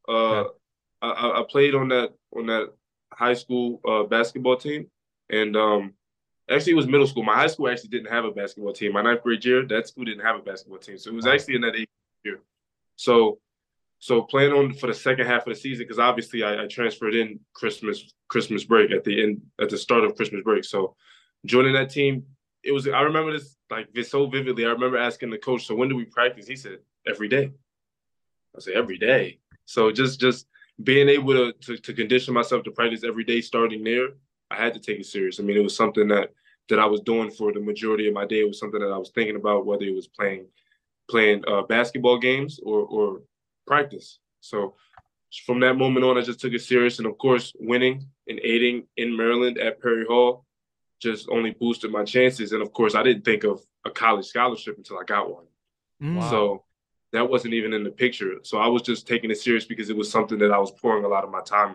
I played on that high school basketball team, and actually it was middle school. My high school actually didn't have a basketball team. My 9th grade year, that school didn't have a basketball team, so it was actually in that 8th year. So playing on for the second half of the season, because obviously I transferred in Christmas break at the start of Christmas break. So joining that team, I remember this like so vividly. I remember asking the coach, so when do we practice? He said, every day. I said, every day. So just being able to condition myself to practice every day starting there, I had to take it serious. I mean, it was something that I was doing for the majority of my day. It was something that I was thinking about, whether it was playing basketball games or practice. So from that moment on, I just took it serious. And of course, winning and aiding in Maryland at Perry Hall just only boosted my chances. And of course, I didn't think of a college scholarship until I got one. Wow. So that wasn't even in the picture. So I was just taking it serious because it was something that I was pouring a lot of my time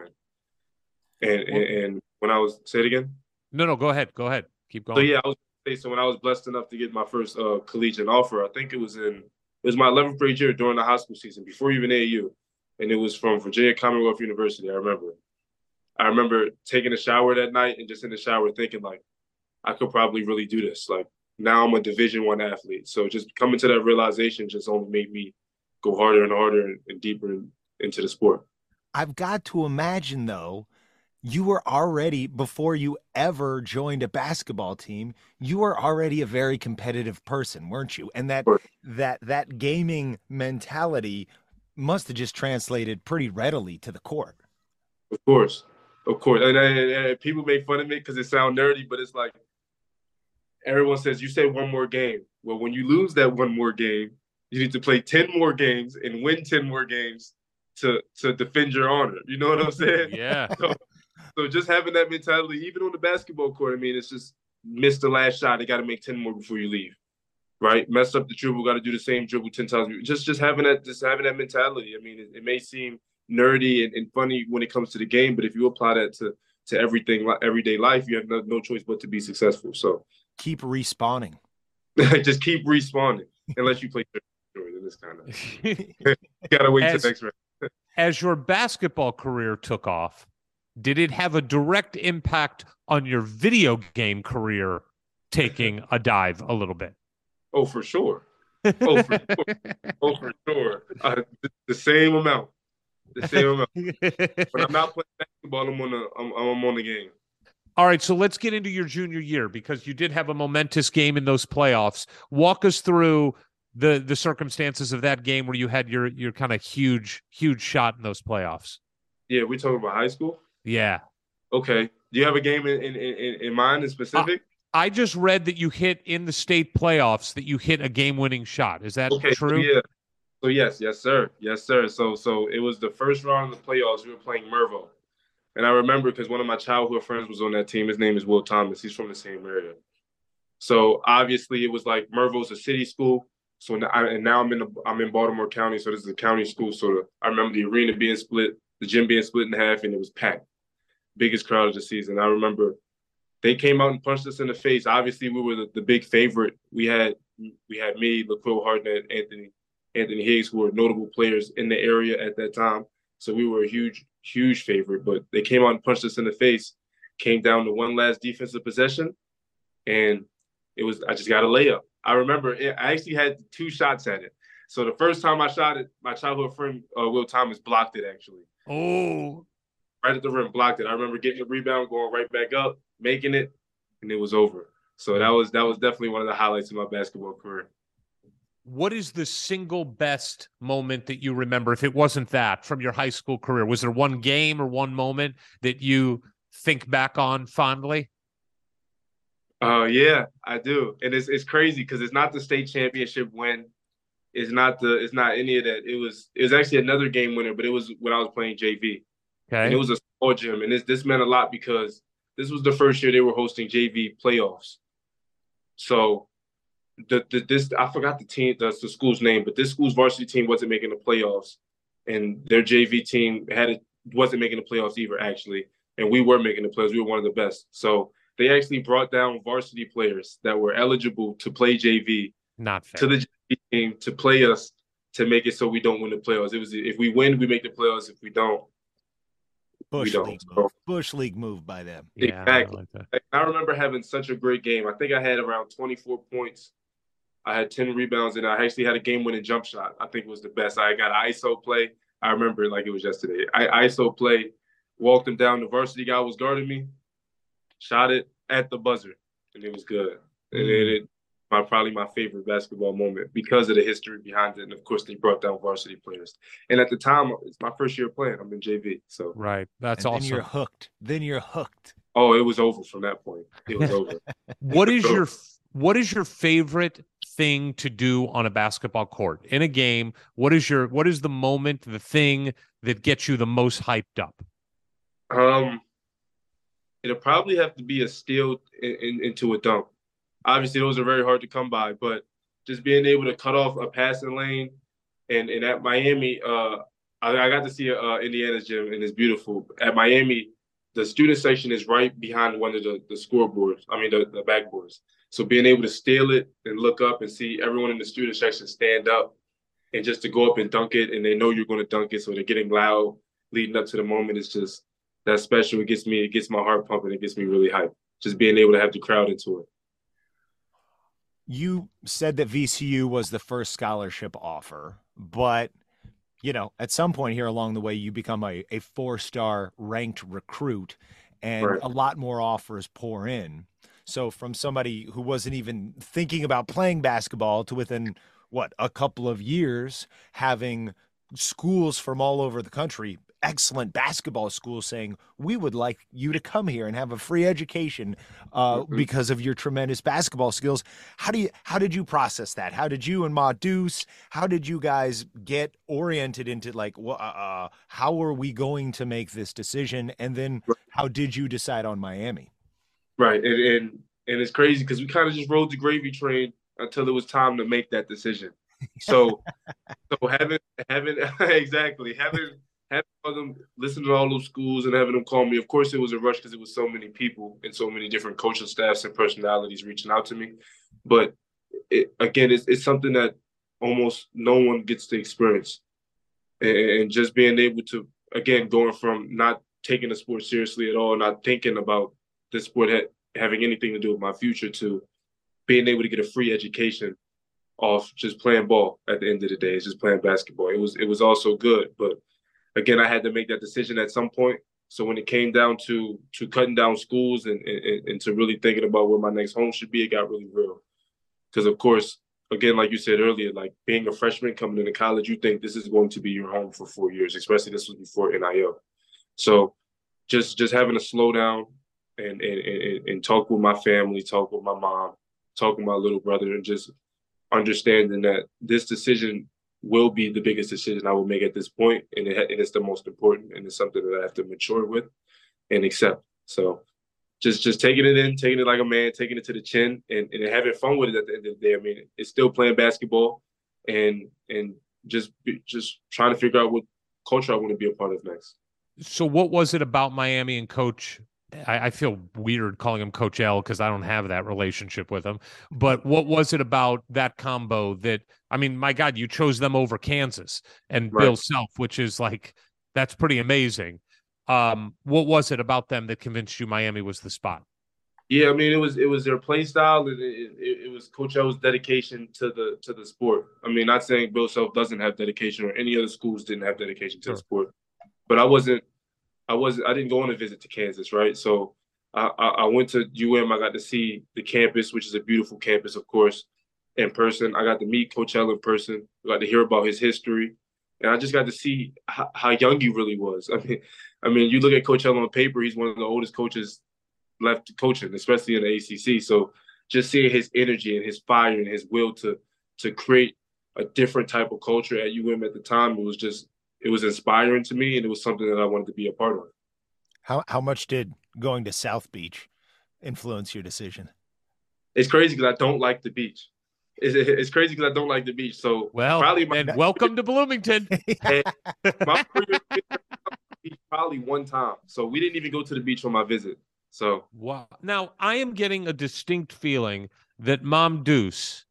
in. And when I was, say it again? No, go ahead. Keep going. So yeah, so when I was blessed enough to get my first collegiate offer, I think it was my 11th grade year during the high school season, before even AAU. And it was from Virginia Commonwealth University, I remember taking a shower that night and just in the shower thinking, like, I could probably really do this. Like, now I'm a Division I athlete. So just coming to that realization just only made me go harder and harder and deeper into the sport. I've got to imagine, though, you were already, before you ever joined a basketball team, you were already a very competitive person, weren't you? And that gaming mentality must have just translated pretty readily to the court. Of course. And people make fun of me because it sounds nerdy, but it's like everyone says, you say one more game. Well, when you lose that one more game, you need to play 10 more games and win 10 more games to defend your honor. You know what I'm saying? Yeah. So just having that mentality, even on the basketball court, I mean, it's just miss the last shot. You got to make 10 more before you leave, right? Mess up the dribble, got to do the same dribble 10 times. Just having that mentality. I mean, it may seem nerdy and funny when it comes to the game, but if you apply that to everything, everyday life, you have no choice but to be successful. So keep respawning. Just keep respawning unless you play in this kind of. You got to wait till next round. As your basketball career took off, did it have a direct impact on your video game career taking a dive a little bit? Oh, for sure. The same amount. But I'm not playing basketball. I'm on the game. All right, so let's get into your junior year because you did have a momentous game in those playoffs. Walk us through the circumstances of that game where you had your kind of huge shot in those playoffs. Yeah, we talking about high school? Yeah. Okay. Do you have a game in mind in specific? I just read that you hit in the state playoffs that you hit a game-winning shot. Is that true? Yeah. So yes, sir. Yes, sir. So it was the first round of the playoffs. We were playing Mervo. And I remember because one of my childhood friends was on that team. His name is Will Thomas. He's from the same area. So obviously it was like Mervo's a city school. So now I'm in Baltimore County. So this is a county school. So I remember the arena being split, the gym being split in half, and it was packed. Biggest crowd of the season. I remember they came out and punched us in the face. Obviously, we were the big favorite. We had me, LaQuill Hardnett, Anthony Higgs, who were notable players in the area at that time. So we were a huge favorite. But they came out and punched us in the face. Came down to one last defensive possession, and I just got a layup. I remember I actually had 2 shots at it. So the first time I shot it, my childhood friend Will Thomas blocked it actually. Oh. Right at the rim, blocked it. I remember getting the rebound, going right back up, making it, and it was over. So that was definitely one of the highlights of my basketball career. What is the single best moment that you remember, if it wasn't that, from your high school career? Was there one game or one moment that you think back on fondly? Yeah, I do. And it's crazy because it's not the state championship win. It's not any of that. It was actually another game winner, but it was when I was playing JV. Okay. And it was a small gym. And this meant a lot because this was the first year they were hosting JV playoffs. So I forgot the school's name, but this school's varsity team wasn't making the playoffs. And their JV team wasn't making the playoffs either, actually. And we were making the playoffs. We were one of the best. So they actually brought down varsity players that were eligible to play JV Not fair. to the JV team to play us to make it so we don't win the playoffs. It was if we win, we make the playoffs. If we don't, Bush League move by them. Yeah, exactly. I remember having such a great game. I think I had around 24 points. I had 10 rebounds, and I actually had a game-winning jump shot. I think it was the best. I got an ISO play. I remember it like it was yesterday. I ISO play, walked him down. The varsity guy was guarding me, shot it at the buzzer, and it was good. And it probably my favorite basketball moment because of the history behind it. And, of course, they brought down varsity players. And at the time, it's my first year playing. I'm in JV. So right. That's awesome. Then you're hooked. Oh, it was over from that point. It was over. What is your favorite thing to do on a basketball court in a game? What is the moment, the thing that gets you the most hyped up? It'll probably have to be a steal into a dunk. Obviously, those are very hard to come by, but just being able to cut off a passing lane, and at Miami, I got to see Indiana's gym, and it's beautiful. At Miami, the student section is right behind one of the scoreboards. I mean, the backboards. So being able to steal it and look up and see everyone in the student section stand up, and just to go up and dunk it, and they know you're going to dunk it, so they're getting loud leading up to the moment. It's just that special. It gets my heart pumping. It gets me really hyped. Just being able to have the crowd into it. You said that VCU was the first scholarship offer, but at some point here along the way, you become a 4-star ranked recruit, and a lot more offers pour in. So from somebody who wasn't even thinking about playing basketball to within a couple of years, having schools from all over the country, excellent basketball schools, saying, we would like you to come here and have a free education because of your tremendous basketball skills. How did you process that? How did you and Ma Deuce, how did you guys get oriented into how are we going to make this decision? And then how did you decide on Miami? Right. And it's crazy because we kind of just rode the gravy train until it was time to make that decision. So having them listen to all those schools and having them call me. Of course, it was a rush because it was so many people and so many different coaching staffs and personalities reaching out to me. But it's something that almost no one gets to experience. And just being able to, again, going from not taking the sport seriously at all, not thinking about the sport having anything to do with my future, to being able to get a free education off just playing ball at the end of the day. It's just playing basketball. It was also good, but again, I had to make that decision at some point. So when it came down to cutting down schools and to really thinking about where my next home should be, it got really real. Because, of course, again, like you said earlier, like being a freshman coming into college, you think this is going to be your home for 4 years, especially this was before NIL. So just having to slow down, and talk with my family, talk with my mom, talk with my little brother, and just understanding that this decision will be the biggest decision I will make at this point, and it's the most important, and it's something that I have to mature with and accept. So just taking it in, taking it like a man, taking it to the chin, and having fun with it at the end of the day. I mean, it's still playing basketball, and just trying to figure out what culture I want to be a part of next. So what was it about Miami and Coach? I feel weird calling him Coach L because I don't have that relationship with him. But what was it about that combo that, I mean, my God, you chose them over Kansas and Right. Bill Self, which is like, that's pretty amazing. What was it about them that convinced you Miami was the spot? Yeah, I mean, it was their play style, and it was Coach L's dedication to the sport. I mean, not saying Bill Self doesn't have dedication, or any other schools didn't have dedication to the sport, but I didn't go on a visit to Kansas, right? So I went to UM. I got to see the campus, which is a beautiful campus, of course, in person. I got to meet Coach L in person. I got to hear about his history, and I just got to see how young he really was. I mean, you look at Coach L on paper; he's one of the oldest coaches left coaching, especially in the ACC. So just seeing his energy and his fire and his will to create a different type of culture at UM at the time, it was inspiring to me, and it was something that I wanted to be a part of. How much did going to South Beach influence your decision? It's crazy because I don't like the beach. It's crazy because I don't like the beach. So welcome to Bloomington. My career probably one time. So we didn't even go to the beach on my visit. So wow. Now I am getting a distinct feeling that Mom Deuce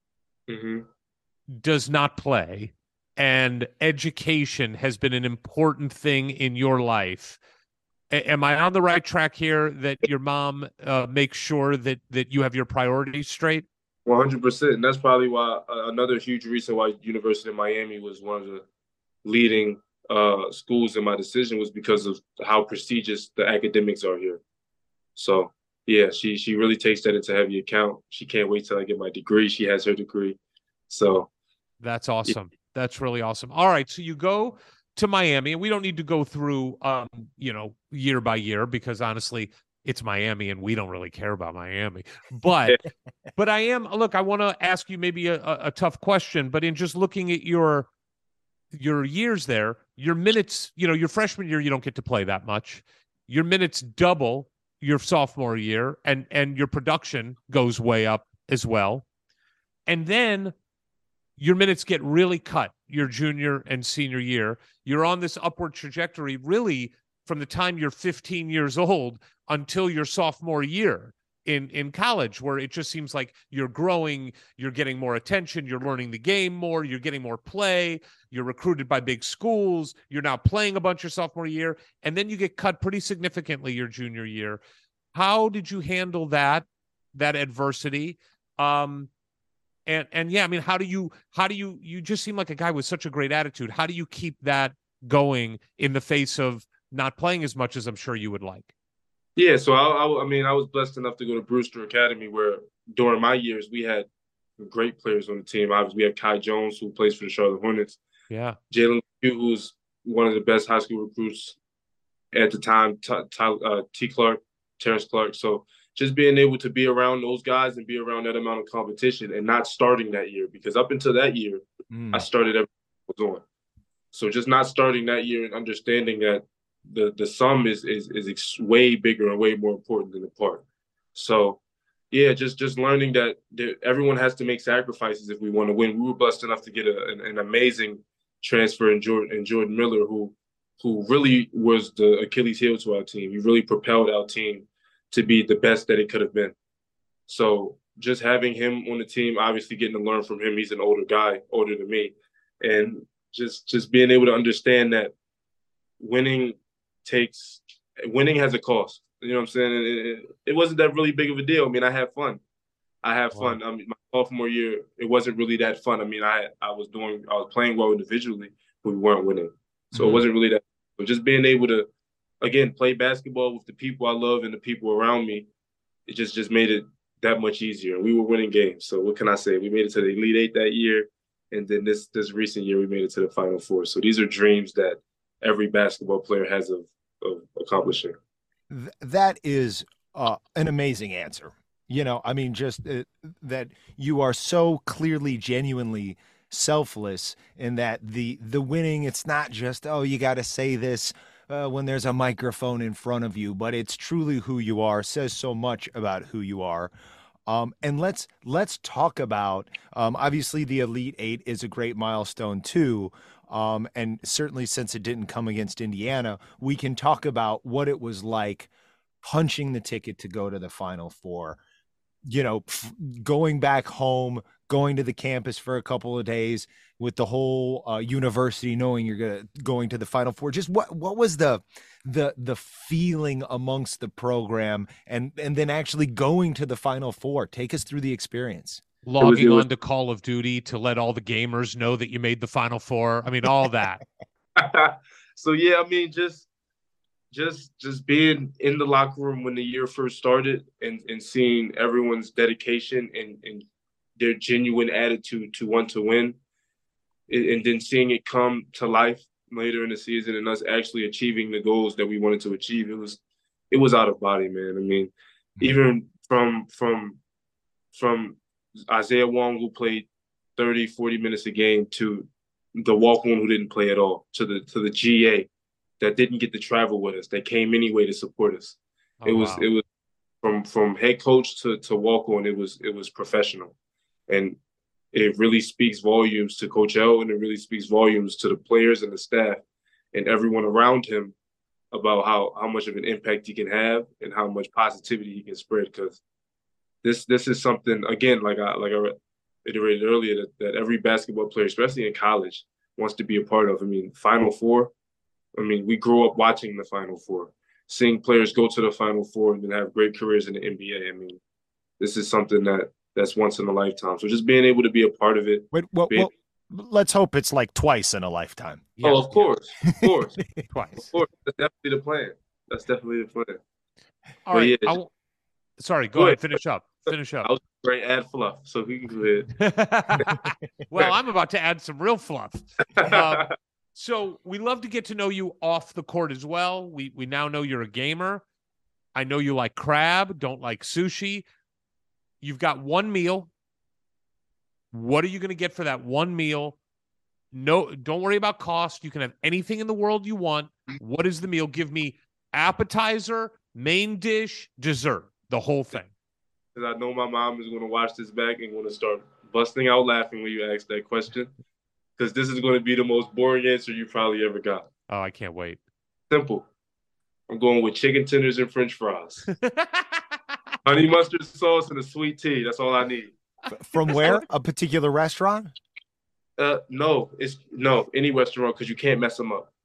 does not play, and education has been an important thing in your life. Am I on the right track here that your mom makes sure that you have your priorities straight? 100%. And that's probably why another huge reason why University of Miami was one of the leading schools in my decision was because of how prestigious the academics are here. So, yeah, she really takes that into heavy account. She can't wait till I get my degree. She has her degree. So that's awesome. Yeah. That's really awesome. All right. So you go to Miami, and we don't need to go through, year by year, because honestly, it's Miami and we don't really care about Miami. But, but I want to ask you maybe a tough question, but in just looking at your years there, your minutes, your freshman year, you don't get to play that much. Your minutes double your sophomore year, and your production goes way up as well. And then your minutes get really cut your junior and senior year. You're on this upward trajectory really from the time you're 15 years old until your sophomore year in college, where it just seems like you're growing, you're getting more attention, you're learning the game more, you're getting more play, you're recruited by big schools, you're now playing a bunch your sophomore year, and then you get cut pretty significantly your junior year. How did you handle that adversity? And yeah, I mean, how do you just seem like a guy with such a great attitude. How do you keep that going in the face of not playing as much as I'm sure you would like? Yeah, so I was blessed enough to go to Brewster Academy, where during my years we had great players on the team. Obviously, we had Kai Jones, who plays for the Charlotte Hornets. Yeah, Jalen, who's one of the best high school recruits at the time. Terrence Clark. So just being able to be around those guys and be around that amount of competition, and not starting that year, because up until that year, I started everything I was on. So just not starting that year and understanding that the sum is way bigger and way more important than the part. So yeah, just learning that everyone has to make sacrifices if we want to win. We were blessed enough to get an amazing transfer in Jordan Miller, who really was the Achilles heel to our team. He really propelled our team to be the best that it could have been. So just having him on the team, obviously getting to learn from him. He's an older guy, older than me. And just being able to understand that winning has a cost. You know what I'm saying? It wasn't that really big of a deal. I mean, I had fun. Fun. I mean, my sophomore year, it wasn't really that fun. I mean, I was playing well individually, but we weren't winning. So it wasn't really that. But just being able to, again, play basketball with the people I love and the people around me, it just made it that much easier. We were winning games. So what can I say? We made it to the Elite Eight that year. And then this recent year, we made it to the Final Four. So these are dreams that every basketball player has of accomplishing. That is an amazing answer. You know, I mean, just that you are so clearly, genuinely selfless, in that the winning, it's not just, oh, you got to say this when there's a microphone in front of you, but it's truly who you are, says so much about who you are. And let's talk about, obviously the Elite Eight is a great milestone too. And certainly since it didn't come against Indiana, we can talk about what it was like punching the ticket to go to the Final Four. You know, going back home, going to the campus for a couple of days with the whole university knowing you're going to the Final Four. Just what was the feeling amongst the program, and then actually going to the Final Four? Take us through the experience. Logging on to Call of Duty to let all the gamers know that you made the Final Four. I mean, all that. So yeah, I mean, just being in the locker room when the year first started, and seeing everyone's dedication and their genuine attitude to want to win, and then seeing it come to life later in the season and us actually achieving the goals that we wanted to achieve, it was out of body, man. I mean, even from Isaiah Wong, who played 30, 40 minutes a game, to the walk-on who didn't play at all, to the GA that didn't get to travel with us, that came anyway to support us. It was from head coach to walk-on, it was professional. And it really speaks volumes to Coach L, and it really speaks volumes to the players and the staff and everyone around him about how much of an impact he can have and how much positivity he can spread. Because this is something, again, like I iterated earlier, that every basketball player, especially in college, wants to be a part of. I mean, Final Four. I mean, we grew up watching the Final Four, seeing players go to the Final Four and then have great careers in the NBA. I mean, this is something that's once in a lifetime. So just being able to be a part of it. Wait, well, let's hope it's like twice in a lifetime. Yeah, of course. Twice. Of course. That's definitely the plan. All right. Yeah, sorry, go ahead. Finish up. I was going to add fluff, so we can go ahead. Well, I'm about to add some real fluff. So we love to get to know you off the court as well. We now know you're a gamer. I know you like crab, don't like sushi. You've got one meal. What are you going to get for that one meal? No, don't worry about cost. You can have anything in the world you want. What is the meal? Give me appetizer, main dish, dessert, the whole thing. Because I know my mom is going to watch this back and going to start busting out laughing when you ask that question. Because this is going to be the most boring answer you probably ever got. Oh, I can't wait. Simple. I'm going with chicken tenders and French fries. Honey mustard sauce and a sweet tea. That's all I need. From where? A particular restaurant? No, any restaurant, because you can't mess them up.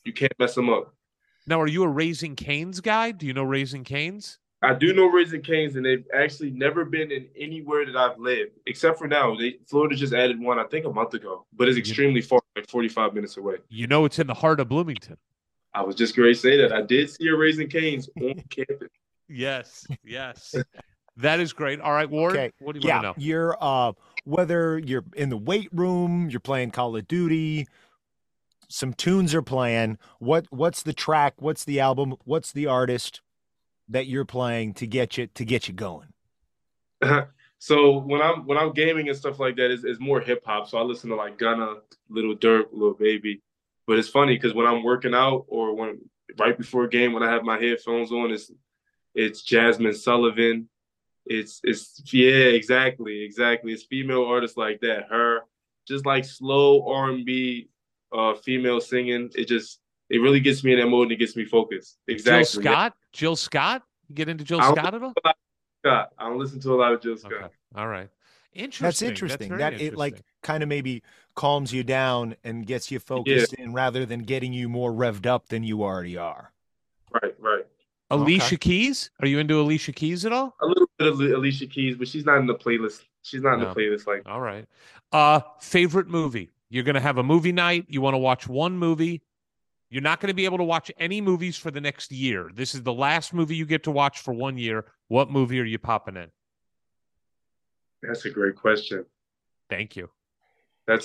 Now, are you a Raising Cane's guy? Do you know Raising Cane's? I do know Raising Cane's, and they've actually never been in anywhere that I've lived, except for now. Florida just added one, I think, a month ago, but it's extremely far, like 45 minutes away. You know, it's in the heart of Bloomington. I was just going to say that. I did see a Raising Cane's on campus. Yes. That is great. All right, Ward, okay. What do you want to know? You're, whether you're in the weight room, you're playing Call of Duty, some tunes are playing. What's the track? What's the album? What's the artist that you're playing to get you going? So when I'm gaming and stuff like that, it's more hip hop. So I listen to like Gunna, Lil Durk, Lil Baby. But it's funny because when I'm working out or when right before a game when I have my headphones on, it's Jasmine Sullivan. It's exactly. It's female artists like that. Her just like slow R&B female singing. It really gets me in that mode and it gets me focused. Exactly. Jill Scott? You get into Jill Scott at all? I don't listen to a lot of Jill Scott. Okay. All right. Interesting. That's interesting. That's it like kind of maybe calms you down and gets you focused in rather than getting you more revved up than you already are. Right. Alicia Keys? Are you into Alicia Keys at all? A little bit of Alicia Keys, but she's not in the playlist. She's not in the playlist like. All right. Favorite movie? You're going to have a movie night. You want to watch one movie. You're not going to be able to watch any movies for the next year. This is the last movie you get to watch for 1 year. What movie are you popping in? That's a great question. Thank you. That's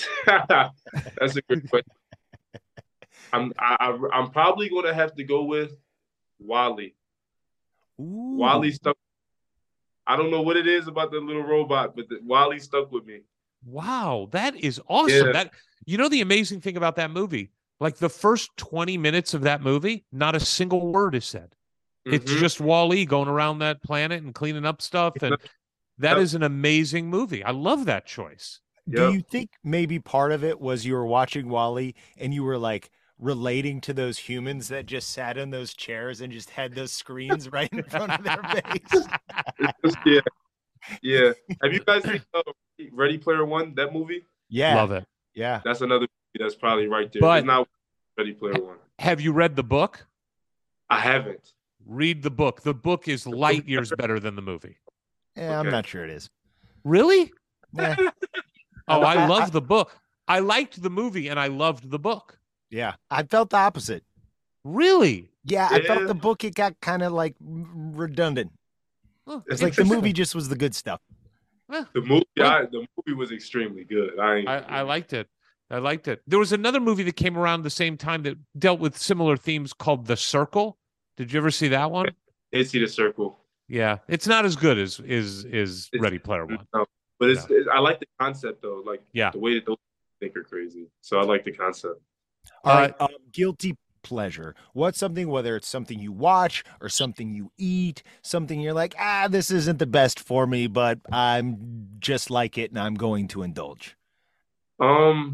a good question. I'm probably going to have to go with Wally. Wally stuck. I don't know what it is about the little robot, but Wally stuck with me. Wow, that is awesome. Yeah. That the amazing thing about that movie, like the first 20 minutes of that movie, not a single word is said. It's just Wall-E going around that planet and cleaning up stuff. And that is an amazing movie. I love that choice. Do you think maybe part of it was you were watching Wall-E and you were like relating to those humans that just sat in those chairs and just had those screens right in front of their face? Yeah. Have you guys seen Ready Player One, that movie? Yeah. Love it. Yeah. That's another movie that's probably right there. But it's not Ready Player One. Have you read the book? I haven't. Read the book. The book is light years better than the movie. Yeah, I'm not sure it is. Really? Yeah. Oh, I love the book. I liked the movie and I loved the book. Yeah. I felt the opposite. Really? Yeah, I felt the book, it got kind of like redundant. It's like the movie just was the good stuff. The movie was extremely good. I liked it. I liked it. There was another movie that came around the same time that dealt with similar themes called The Circle. Did you ever see that one? I did see The Circle. Yeah, it's not as good as Ready Player One. No, but I like the concept though. Like the way that those think are crazy. So I like the concept. All right, guilty pleasure. What's something, whether it's something you watch or something you eat, something you're like, this isn't the best for me, but I'm just like it and I'm going to indulge? I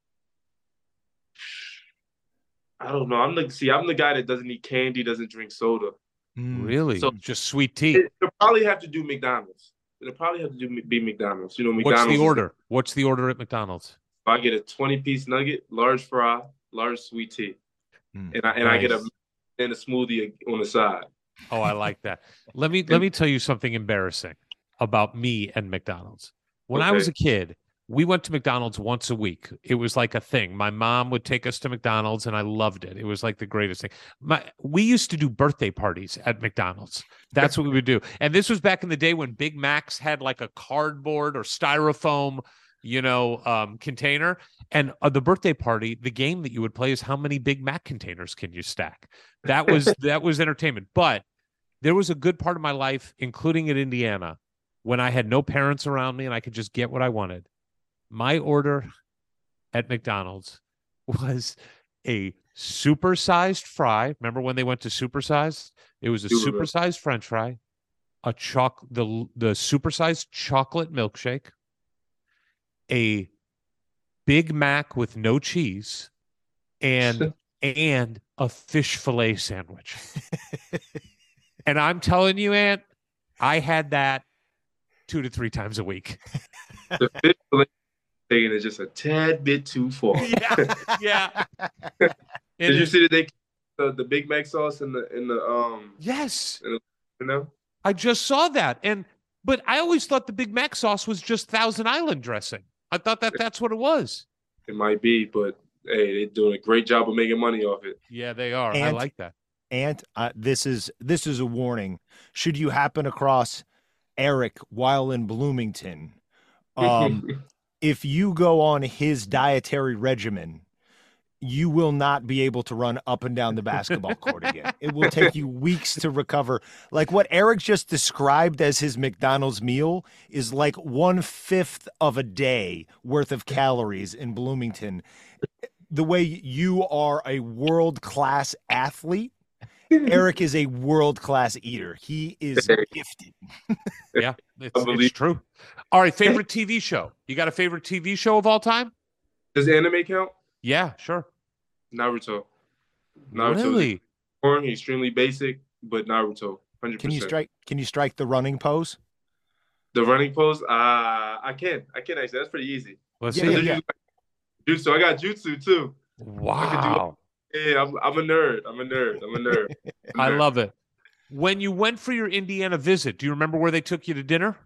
don't know. I'm the guy that doesn't eat candy, doesn't drink soda. Really? So just sweet tea. It'll probably have to do McDonald's. It'll probably have to be McDonald's. You know, McDonald's. What's the order? What's the order at McDonald's? I get a 20-piece nugget, large fry, large sweet tea, and I get a smoothie on the side. Oh, I like that. Let me tell you something embarrassing about me and McDonald's. When I was a kid, we went to McDonald's once a week. It was like a thing. My mom would take us to McDonald's and I loved it. It was like the greatest thing. We used to do birthday parties at McDonald's. That's what we would do. And this was back in the day when Big Macs had like a cardboard or styrofoam, container. And the birthday party, the game that you would play is how many Big Mac containers can you stack? That was entertainment. But there was a good part of my life, including in Indiana, when I had no parents around me and I could just get what I wanted. My order at McDonald's was a supersized fry. Remember when they went to supersized? It was a supersized French fry, the supersized chocolate milkshake, a Big Mac with no cheese, and a fish fillet sandwich. And I'm telling you, Ant, I had that 2 to 3 times a week. The fish fillet taking it just a tad bit too far. Yeah. Did you see that the Big Mac sauce in the Yes. In I just saw that. But I always thought the Big Mac sauce was just Thousand Island dressing. I thought that's what it was. It might be, but hey, they're doing a great job of making money off it. Yeah, they are. I like that. And this is a warning. Should you happen across Eric while in Bloomington, if you go on his dietary regimen, you will not be able to run up and down the basketball court again. It will take you weeks to recover. Like what Eric just described as his McDonald's meal is like 1/5 of a day worth of calories in Bloomington. The way you are a world-class athlete, Eric is a world-class eater. He is gifted. Yeah, it's true. All right, favorite TV show. You got a favorite TV show of all time? Does anime count? Yeah, sure. Naruto. Really? Boring, extremely basic, but Naruto, 100%. Can you strike the running pose? The running pose? I can actually. That's pretty easy. Let's see. Yeah. Jutsu. I got jutsu too. Wow. Yeah, I'm a nerd. I love it. When you went for your Indiana visit, do you remember where they took you to dinner?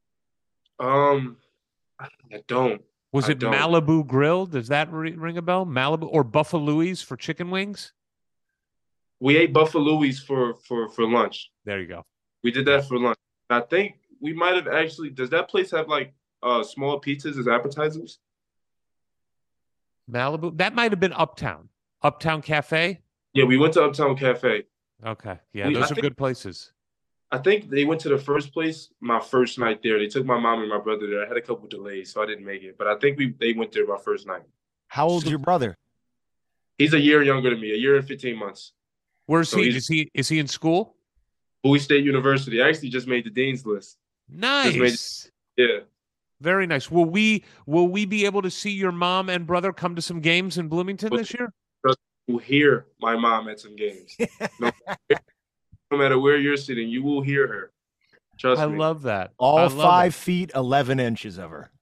I don't. Was it Malibu Grill? Does that ring a bell? Malibu or Buffalo's for chicken wings? We ate Buffalo's for lunch. There you go. We did that for lunch. I think we might have actually. Does that place have like small pizzas as appetizers? Malibu. That might have been Uptown. Uptown Cafe. Yeah, we went to Uptown Cafe. Okay. Yeah, those are good places. I think they went to the first place my first night there. They took my mom and my brother there. I had a couple delays, so I didn't make it. But I think they went there my first night. How old's your brother? He's a year younger than me, a year and 15 months. Where's So he? Is he in school? Bowie State University. I actually just made the dean's list. Nice. Yeah. Very nice. Will we be able to see your mom and brother come to some games in Bloomington this year? You'll hear my mom at some games. No matter where you're sitting, you will hear her. Trust me. I love that. All 5 feet, 11 inches of her.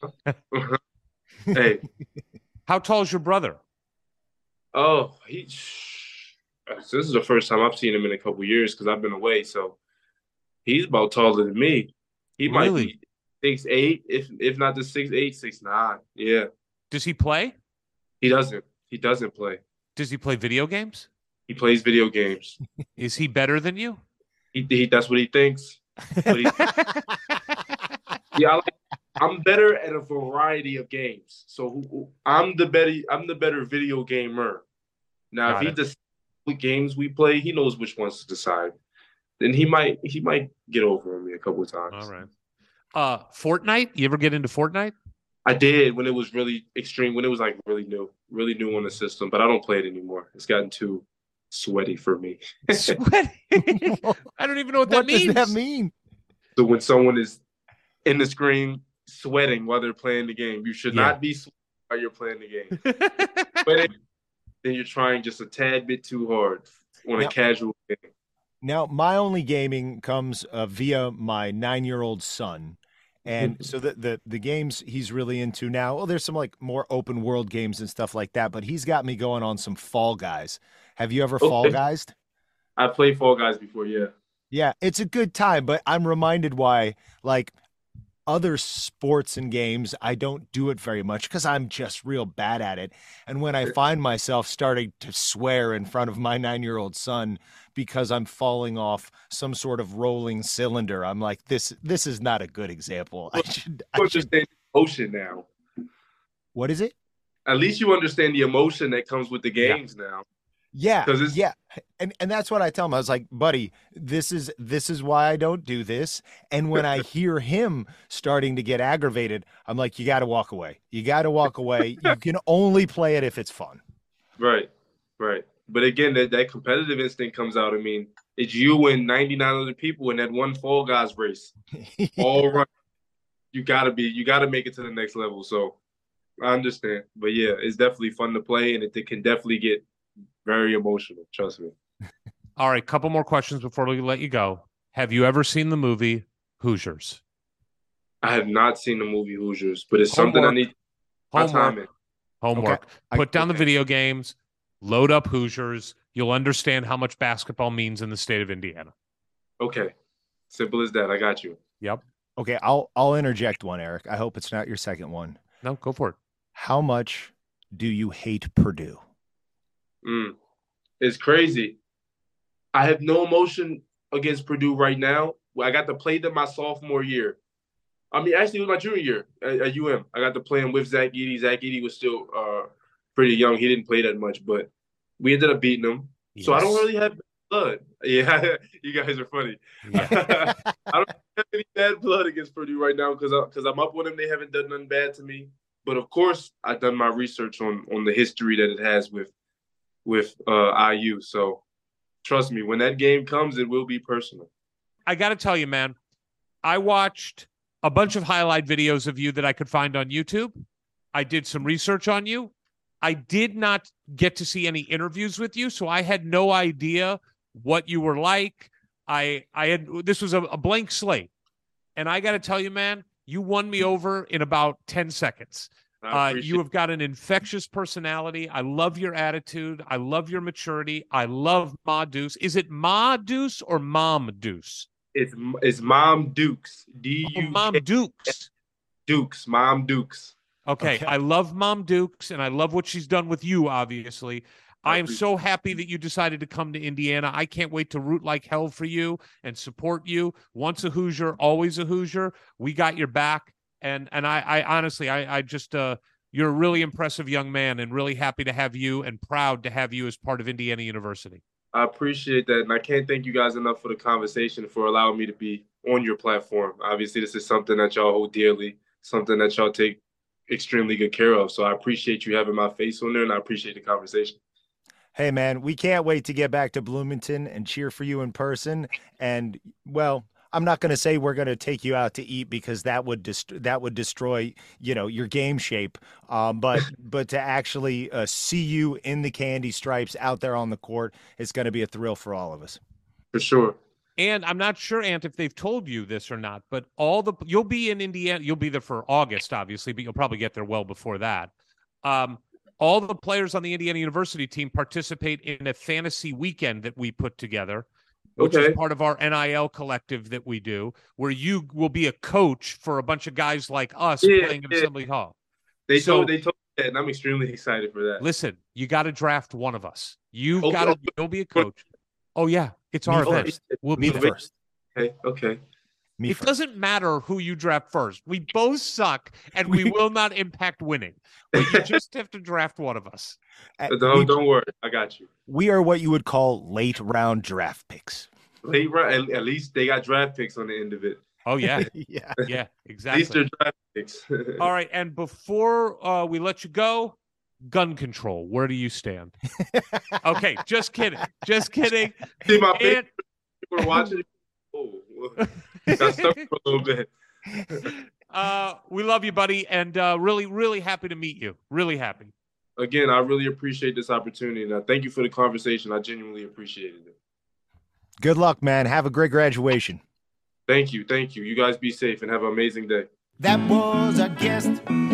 Hey. How tall is your brother? Oh, this is the first time I've seen him in a couple years because I've been away. So he's about taller than me. He might be 6'8", if not the 6'8", 6'9". Yeah. Does he play? He doesn't. He doesn't play. Does he play video games? He plays video games. Is he better than you? He that's what he thinks. Yeah, I'm better at a variety of games. So I'm the better video gamer. Now, if he decides what games we play, he knows which ones to decide. Then he might get over me a couple of times. All right. Fortnite? You ever get into Fortnite? I did when it was really extreme, when it was like really new on the system, but I don't play it anymore. It's gotten too sweaty for me. Sweaty? I don't even know what that means. What does that mean? So when someone is in the screen sweating while they're playing the game, you should not be sweating while you're playing the game. Sweating, then you're trying just a tad bit too hard on a casual game. Now, my only gaming comes via my 9-year-old son. And so the games he's really into now, well, there's some like more open world games and stuff like that, but he's got me going on some Fall Guys. Have you ever Fall Guysed? I played Fall Guys before, yeah. Yeah, it's a good time, but I'm reminded why, like, other sports and games, I don't do it very much because I'm just real bad at it. And when I find myself starting to swear in front of my 9-year-old son because I'm falling off some sort of rolling cylinder, I'm like, this is not a good example. I should understand emotion now. What is it? At least you understand the emotion that comes with the games now. Yeah, yeah. And that's what I tell him. I was like, buddy, this is why I don't do this. And when I hear him starting to get aggravated, I'm like, you got to walk away. You got to walk away. You can only play it if it's fun. Right. But again, that competitive instinct comes out. I mean, it's you and 99 other people in that one Fall Guys race. All right. You got to make it to the next level. So I understand. But yeah, it's definitely fun to play, and it can definitely get very emotional. Trust me. All right. Couple more questions before we let you go. Have you ever seen the movie Hoosiers? I have not seen the movie Hoosiers, but it's something I need my time in. Homework. Okay. Put down the video games, load up Hoosiers. You'll understand how much basketball means in the state of Indiana. Okay. Simple as that. I got you. Yep. Okay. I'll interject one, Eric. I hope it's not your second one. No, go for it. How much do you hate Purdue? It's crazy. I have no emotion against Purdue right now. I got to play them my sophomore year. I mean, actually, it was my junior year at UM. I got to play him with Zach Edey. Zach Edey was still pretty young. He didn't play that much, but we ended up beating him. Yes. So I don't really have blood. Yeah, you guys are funny. Yeah. I don't have any bad blood against Purdue right now because I'm up with them. They haven't done nothing bad to me. But, of course, I've done my research on the history that it has with IU. So trust me, when that game comes, it will be personal. I got to tell you, man, I watched a bunch of highlight videos of you that I could find on YouTube. I did some research on you. I did not get to see any interviews with you, so I had no idea what you were like. This was a blank slate. And I got to tell you, man, you won me over in about 10 seconds. You have got an infectious personality. I love your attitude. I love your maturity. I love Ma Deuce. Is it Ma Deuce or Mom Deuce? It's Mom Dukes. D-U-K. Mom Dukes. Dukes. Mom Dukes. Okay. I love Mom Dukes, and I love what she's done with you, obviously. I am so happy that you decided to come to Indiana. I can't wait to root like hell for you and support you. Once a Hoosier, always a Hoosier. We got your back. And I honestly, I just, you're a really impressive young man and really happy to have you and proud to have you as part of Indiana University. I appreciate that. And I can't thank you guys enough for the conversation, for allowing me to be on your platform. Obviously, this is something that y'all hold dearly, something that y'all take extremely good care of. So I appreciate you having my face on there, and I appreciate the conversation. Hey, man, we can't wait to get back to Bloomington and cheer for you in person. And, well, I'm not going to say we're going to take you out to eat because that would destroy, your game shape. But to actually see you in the candy stripes out there on the court, it's going to be a thrill for all of us. For sure. And I'm not sure, Ant, if they've told you this or not, but you'll be in Indiana. You'll be there for August, obviously, but you'll probably get there well before that. All the players on the Indiana University team participate in a fantasy weekend that we put together, which is part of our NIL collective that we do, where you will be a coach for a bunch of guys like us playing at Assembly Hall. They told me that, and I'm extremely excited for that. Listen, you got to draft one of us. You'll be a coach. Oh, yeah. It's our event. We'll be there. First. Okay. It doesn't matter who you draft first. We both suck, and we will not impact winning. But you just have to draft one of us. Don't worry. I got you. We are what you would call late round draft picks. Late round, at least they got draft picks on the end of it. Oh, yeah. Yeah, exactly. At least they're draft picks. All right, and before we let you go, gun control, where do you stand? Okay, just kidding. See my people were watching. Oh, got stuck for a little bit. We love you, buddy, and really, really happy to meet you. Really happy. Again, I really appreciate this opportunity, and I thank you for the conversation. I genuinely appreciated it. Good luck, man. Have a great graduation. Thank you. You guys be safe and have an amazing day. That was a guest.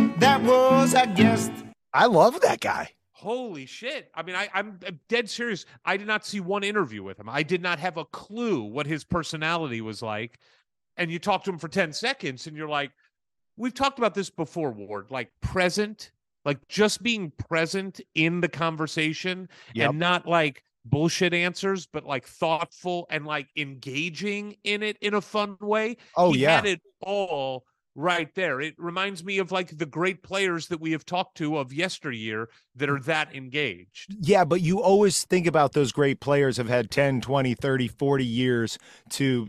I love that guy. Holy shit. I mean, I'm dead serious. I did not see one interview with him. I did not have a clue what his personality was like. And you talk to him for 10 seconds and you're like, we've talked about this before, Ward, like present, like just being present in the conversation and not like bullshit answers, but like thoughtful and like engaging in it in a fun way. He had it all right there. It reminds me of like the great players that we have talked to of yesteryear that are that engaged. Yeah, but you always think about those great players have had 10, 20, 30, 40 years to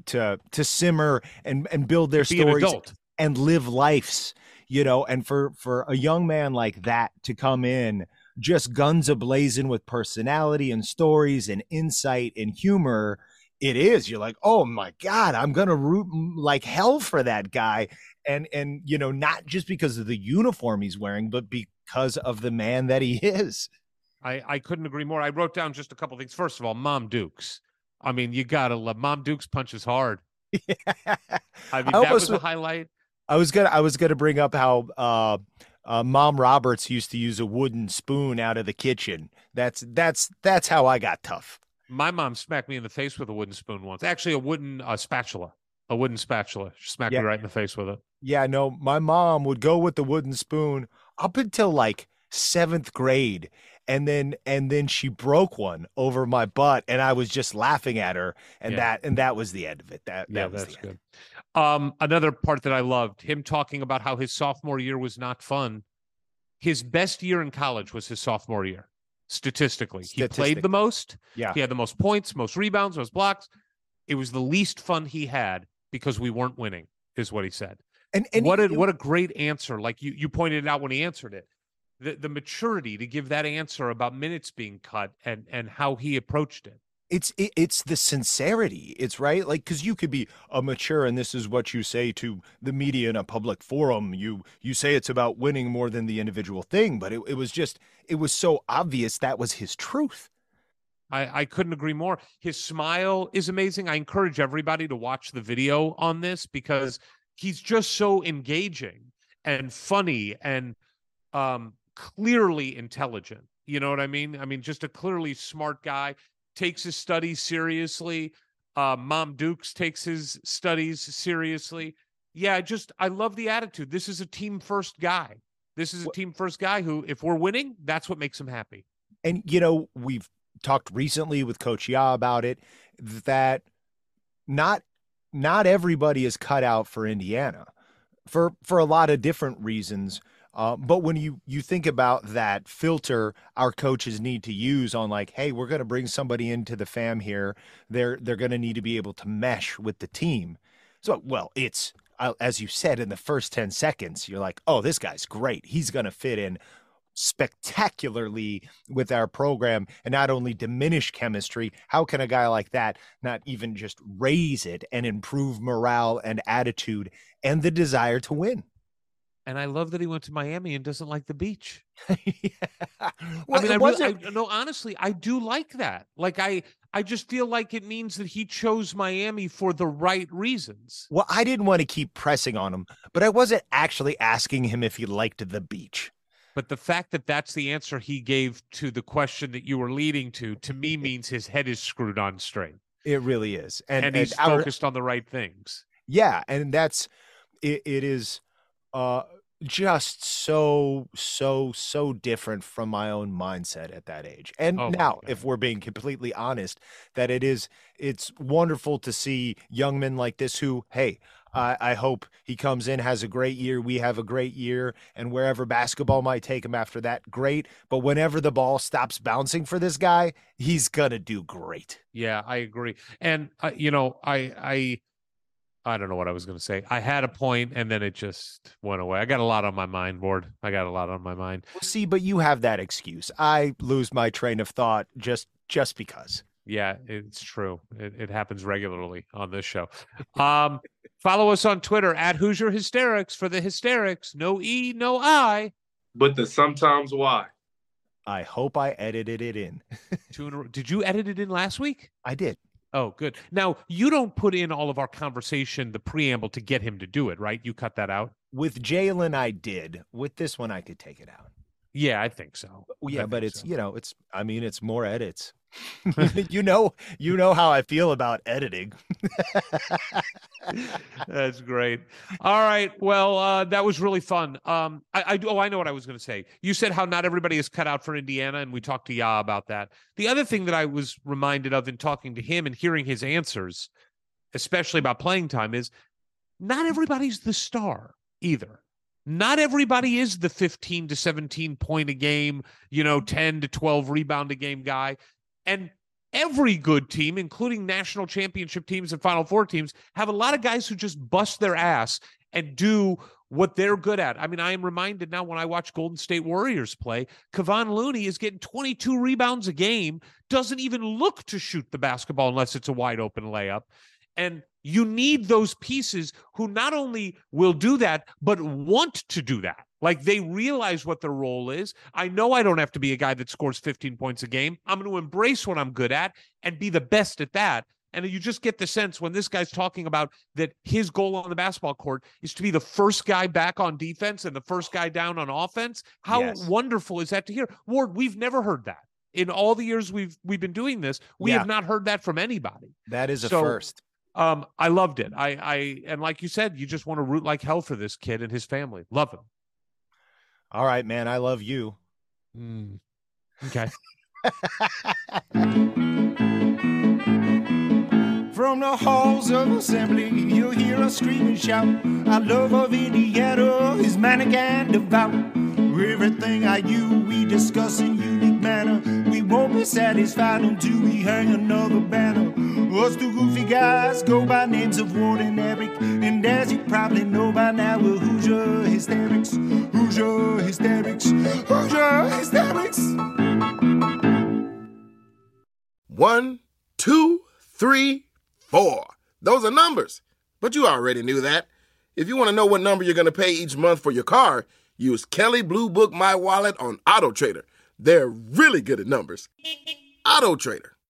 simmer and build their stories and live lives, and for a young man like that to come in just guns a-blazing with personality and stories and insight and humor, you're like, oh my God, I'm going to root like hell for that guy. And not just because of the uniform he's wearing, but because of the man that he is. I couldn't agree more. I wrote down just a couple things. First of all, Mom Dukes. I mean, you got to love Mom Dukes punches hard. Yeah. I mean, that was a highlight. I was gonna bring up how Mom Roberts used to use a wooden spoon out of the kitchen. That's how I got tough. My mom smacked me in the face with a wooden spoon once. Actually, a wooden spatula. A wooden spatula. She smacked me right in the face with it. Yeah, no, my mom would go with the wooden spoon up until like 7th grade. And then she broke one over my butt and I was just laughing at her. And that was the end of it. That's good. Another part that I loved, him talking about how his sophomore year was not fun. His best year in college was his sophomore year. Statistically. He played the most. Yeah. He had the most points, most rebounds, most blocks. It was the least fun he had because we weren't winning, is what he said. And what a great answer. Like you pointed out when he answered it. The maturity to give that answer about minutes being cut and how he approached it. It's the sincerity. It's right. Like, cause you could be mature and this is what you say to the media in a public forum. You say it's about winning more than the individual thing, but it was so obvious that was his truth. I couldn't agree more. His smile is amazing. I encourage everybody to watch the video on this because he's just so engaging and funny and clearly intelligent. You know what I mean? I mean, just a clearly smart guy, takes his studies seriously. Mom Dukes takes his studies seriously. Yeah, I love the attitude. This is a team first guy. This is a team first guy who, if we're winning, that's what makes him happy. And, we've talked recently with Coach Ya about it, that not everybody is cut out for Indiana for a lot of different reasons. But when you think about that filter our coaches need to use on like, hey, we're going to bring somebody into the fam here. They're going to need to be able to mesh with the team. So, well, it's, as you said, in the first 10 seconds, you're like, oh, this guy's great. He's going to fit in spectacularly with our program and not only diminish chemistry. How can a guy like that not even just raise it and improve morale and attitude and the desire to win? And I love that he went to Miami and doesn't like the beach. Yeah. Well, I mean, no, honestly, I do like that. Like, I just feel like it means that he chose Miami for the right reasons. Well, I didn't want to keep pressing on him, but I wasn't actually asking him if he liked the beach. But the fact that that's the answer he gave to the question that you were leading to me, means his head is screwed on straight. It really is. And he's focused on the right things. Yeah. And that's, it is just so different from my own mindset at that age. And now, if we're being completely honest, that it's wonderful to see young men like this who, hey, I hope he comes in, has a great year. We have a great year, and wherever basketball might take him after that, great. But whenever the ball stops bouncing for this guy, he's gonna do great. Yeah, I agree. And I don't know what I was going to say. I had a point and then it just went away. I got a lot on my mind, Ward. I got a lot on my mind. Well, see, but you have that excuse. I lose my train of thought just because. Yeah, it's true. It happens regularly on this show. Follow us on Twitter at Hoosier Hysterics for the hysterics. No E, no I. But the sometimes why. I hope I edited it in. Did you edit it in last week? I did. Oh, good. Now, you don't put in all of our conversation, the preamble, to get him to do it, right? You cut that out? With Jalen, I did. With this one, I could take it out. Yeah, I think so. Yeah, but it's, it's more edits. you know how I feel about editing. That's great. All right. Well, that was really fun. I know what I was going to say. You said how not everybody is cut out for Indiana, and we talked to Ya about that. The other thing that I was reminded of in talking to him and hearing his answers, especially about playing time, is not everybody's the star either. Not everybody is the 15 to 17 point a game, 10 to 12 rebound a game guy. And every good team, including national championship teams and Final Four teams, have a lot of guys who just bust their ass and do what they're good at. I mean, I am reminded now when I watch Golden State Warriors play, Kevon Looney is getting 22 rebounds a game, doesn't even look to shoot the basketball unless it's a wide open layup. And you need those pieces who not only will do that, but want to do that. Like, they realize what their role is. I know I don't have to be a guy that scores 15 points a game. I'm going to embrace what I'm good at and be the best at that. And you just get the sense when this guy's talking about that his goal on the basketball court is to be the first guy back on defense and the first guy down on offense. How wonderful is that to hear? Ward, we've never heard that. In all the years we've been doing this, we have not heard that from anybody. That is a first. I loved it. And like you said, you just want to root like hell for this kid and his family. Love him. All right, man. I love you. Okay. From the halls of assembly, you'll hear us scream and shout. Our love of Indiana is manic and devout. Everything we discuss in unique manner. We won't be satisfied until we hang another banner. Us two goofy guys go by names of Ward and Eric. And as you probably know by now, we're Hoosier Hysterics. Hoosier Hysterics. Hoosier Hysterics. 1, 2, 3, 4. Those are numbers. But you already knew that. If you want to know what number you're going to pay each month for your car, use Kelley Blue Book My Wallet on AutoTrader. They're really good at numbers. AutoTrader.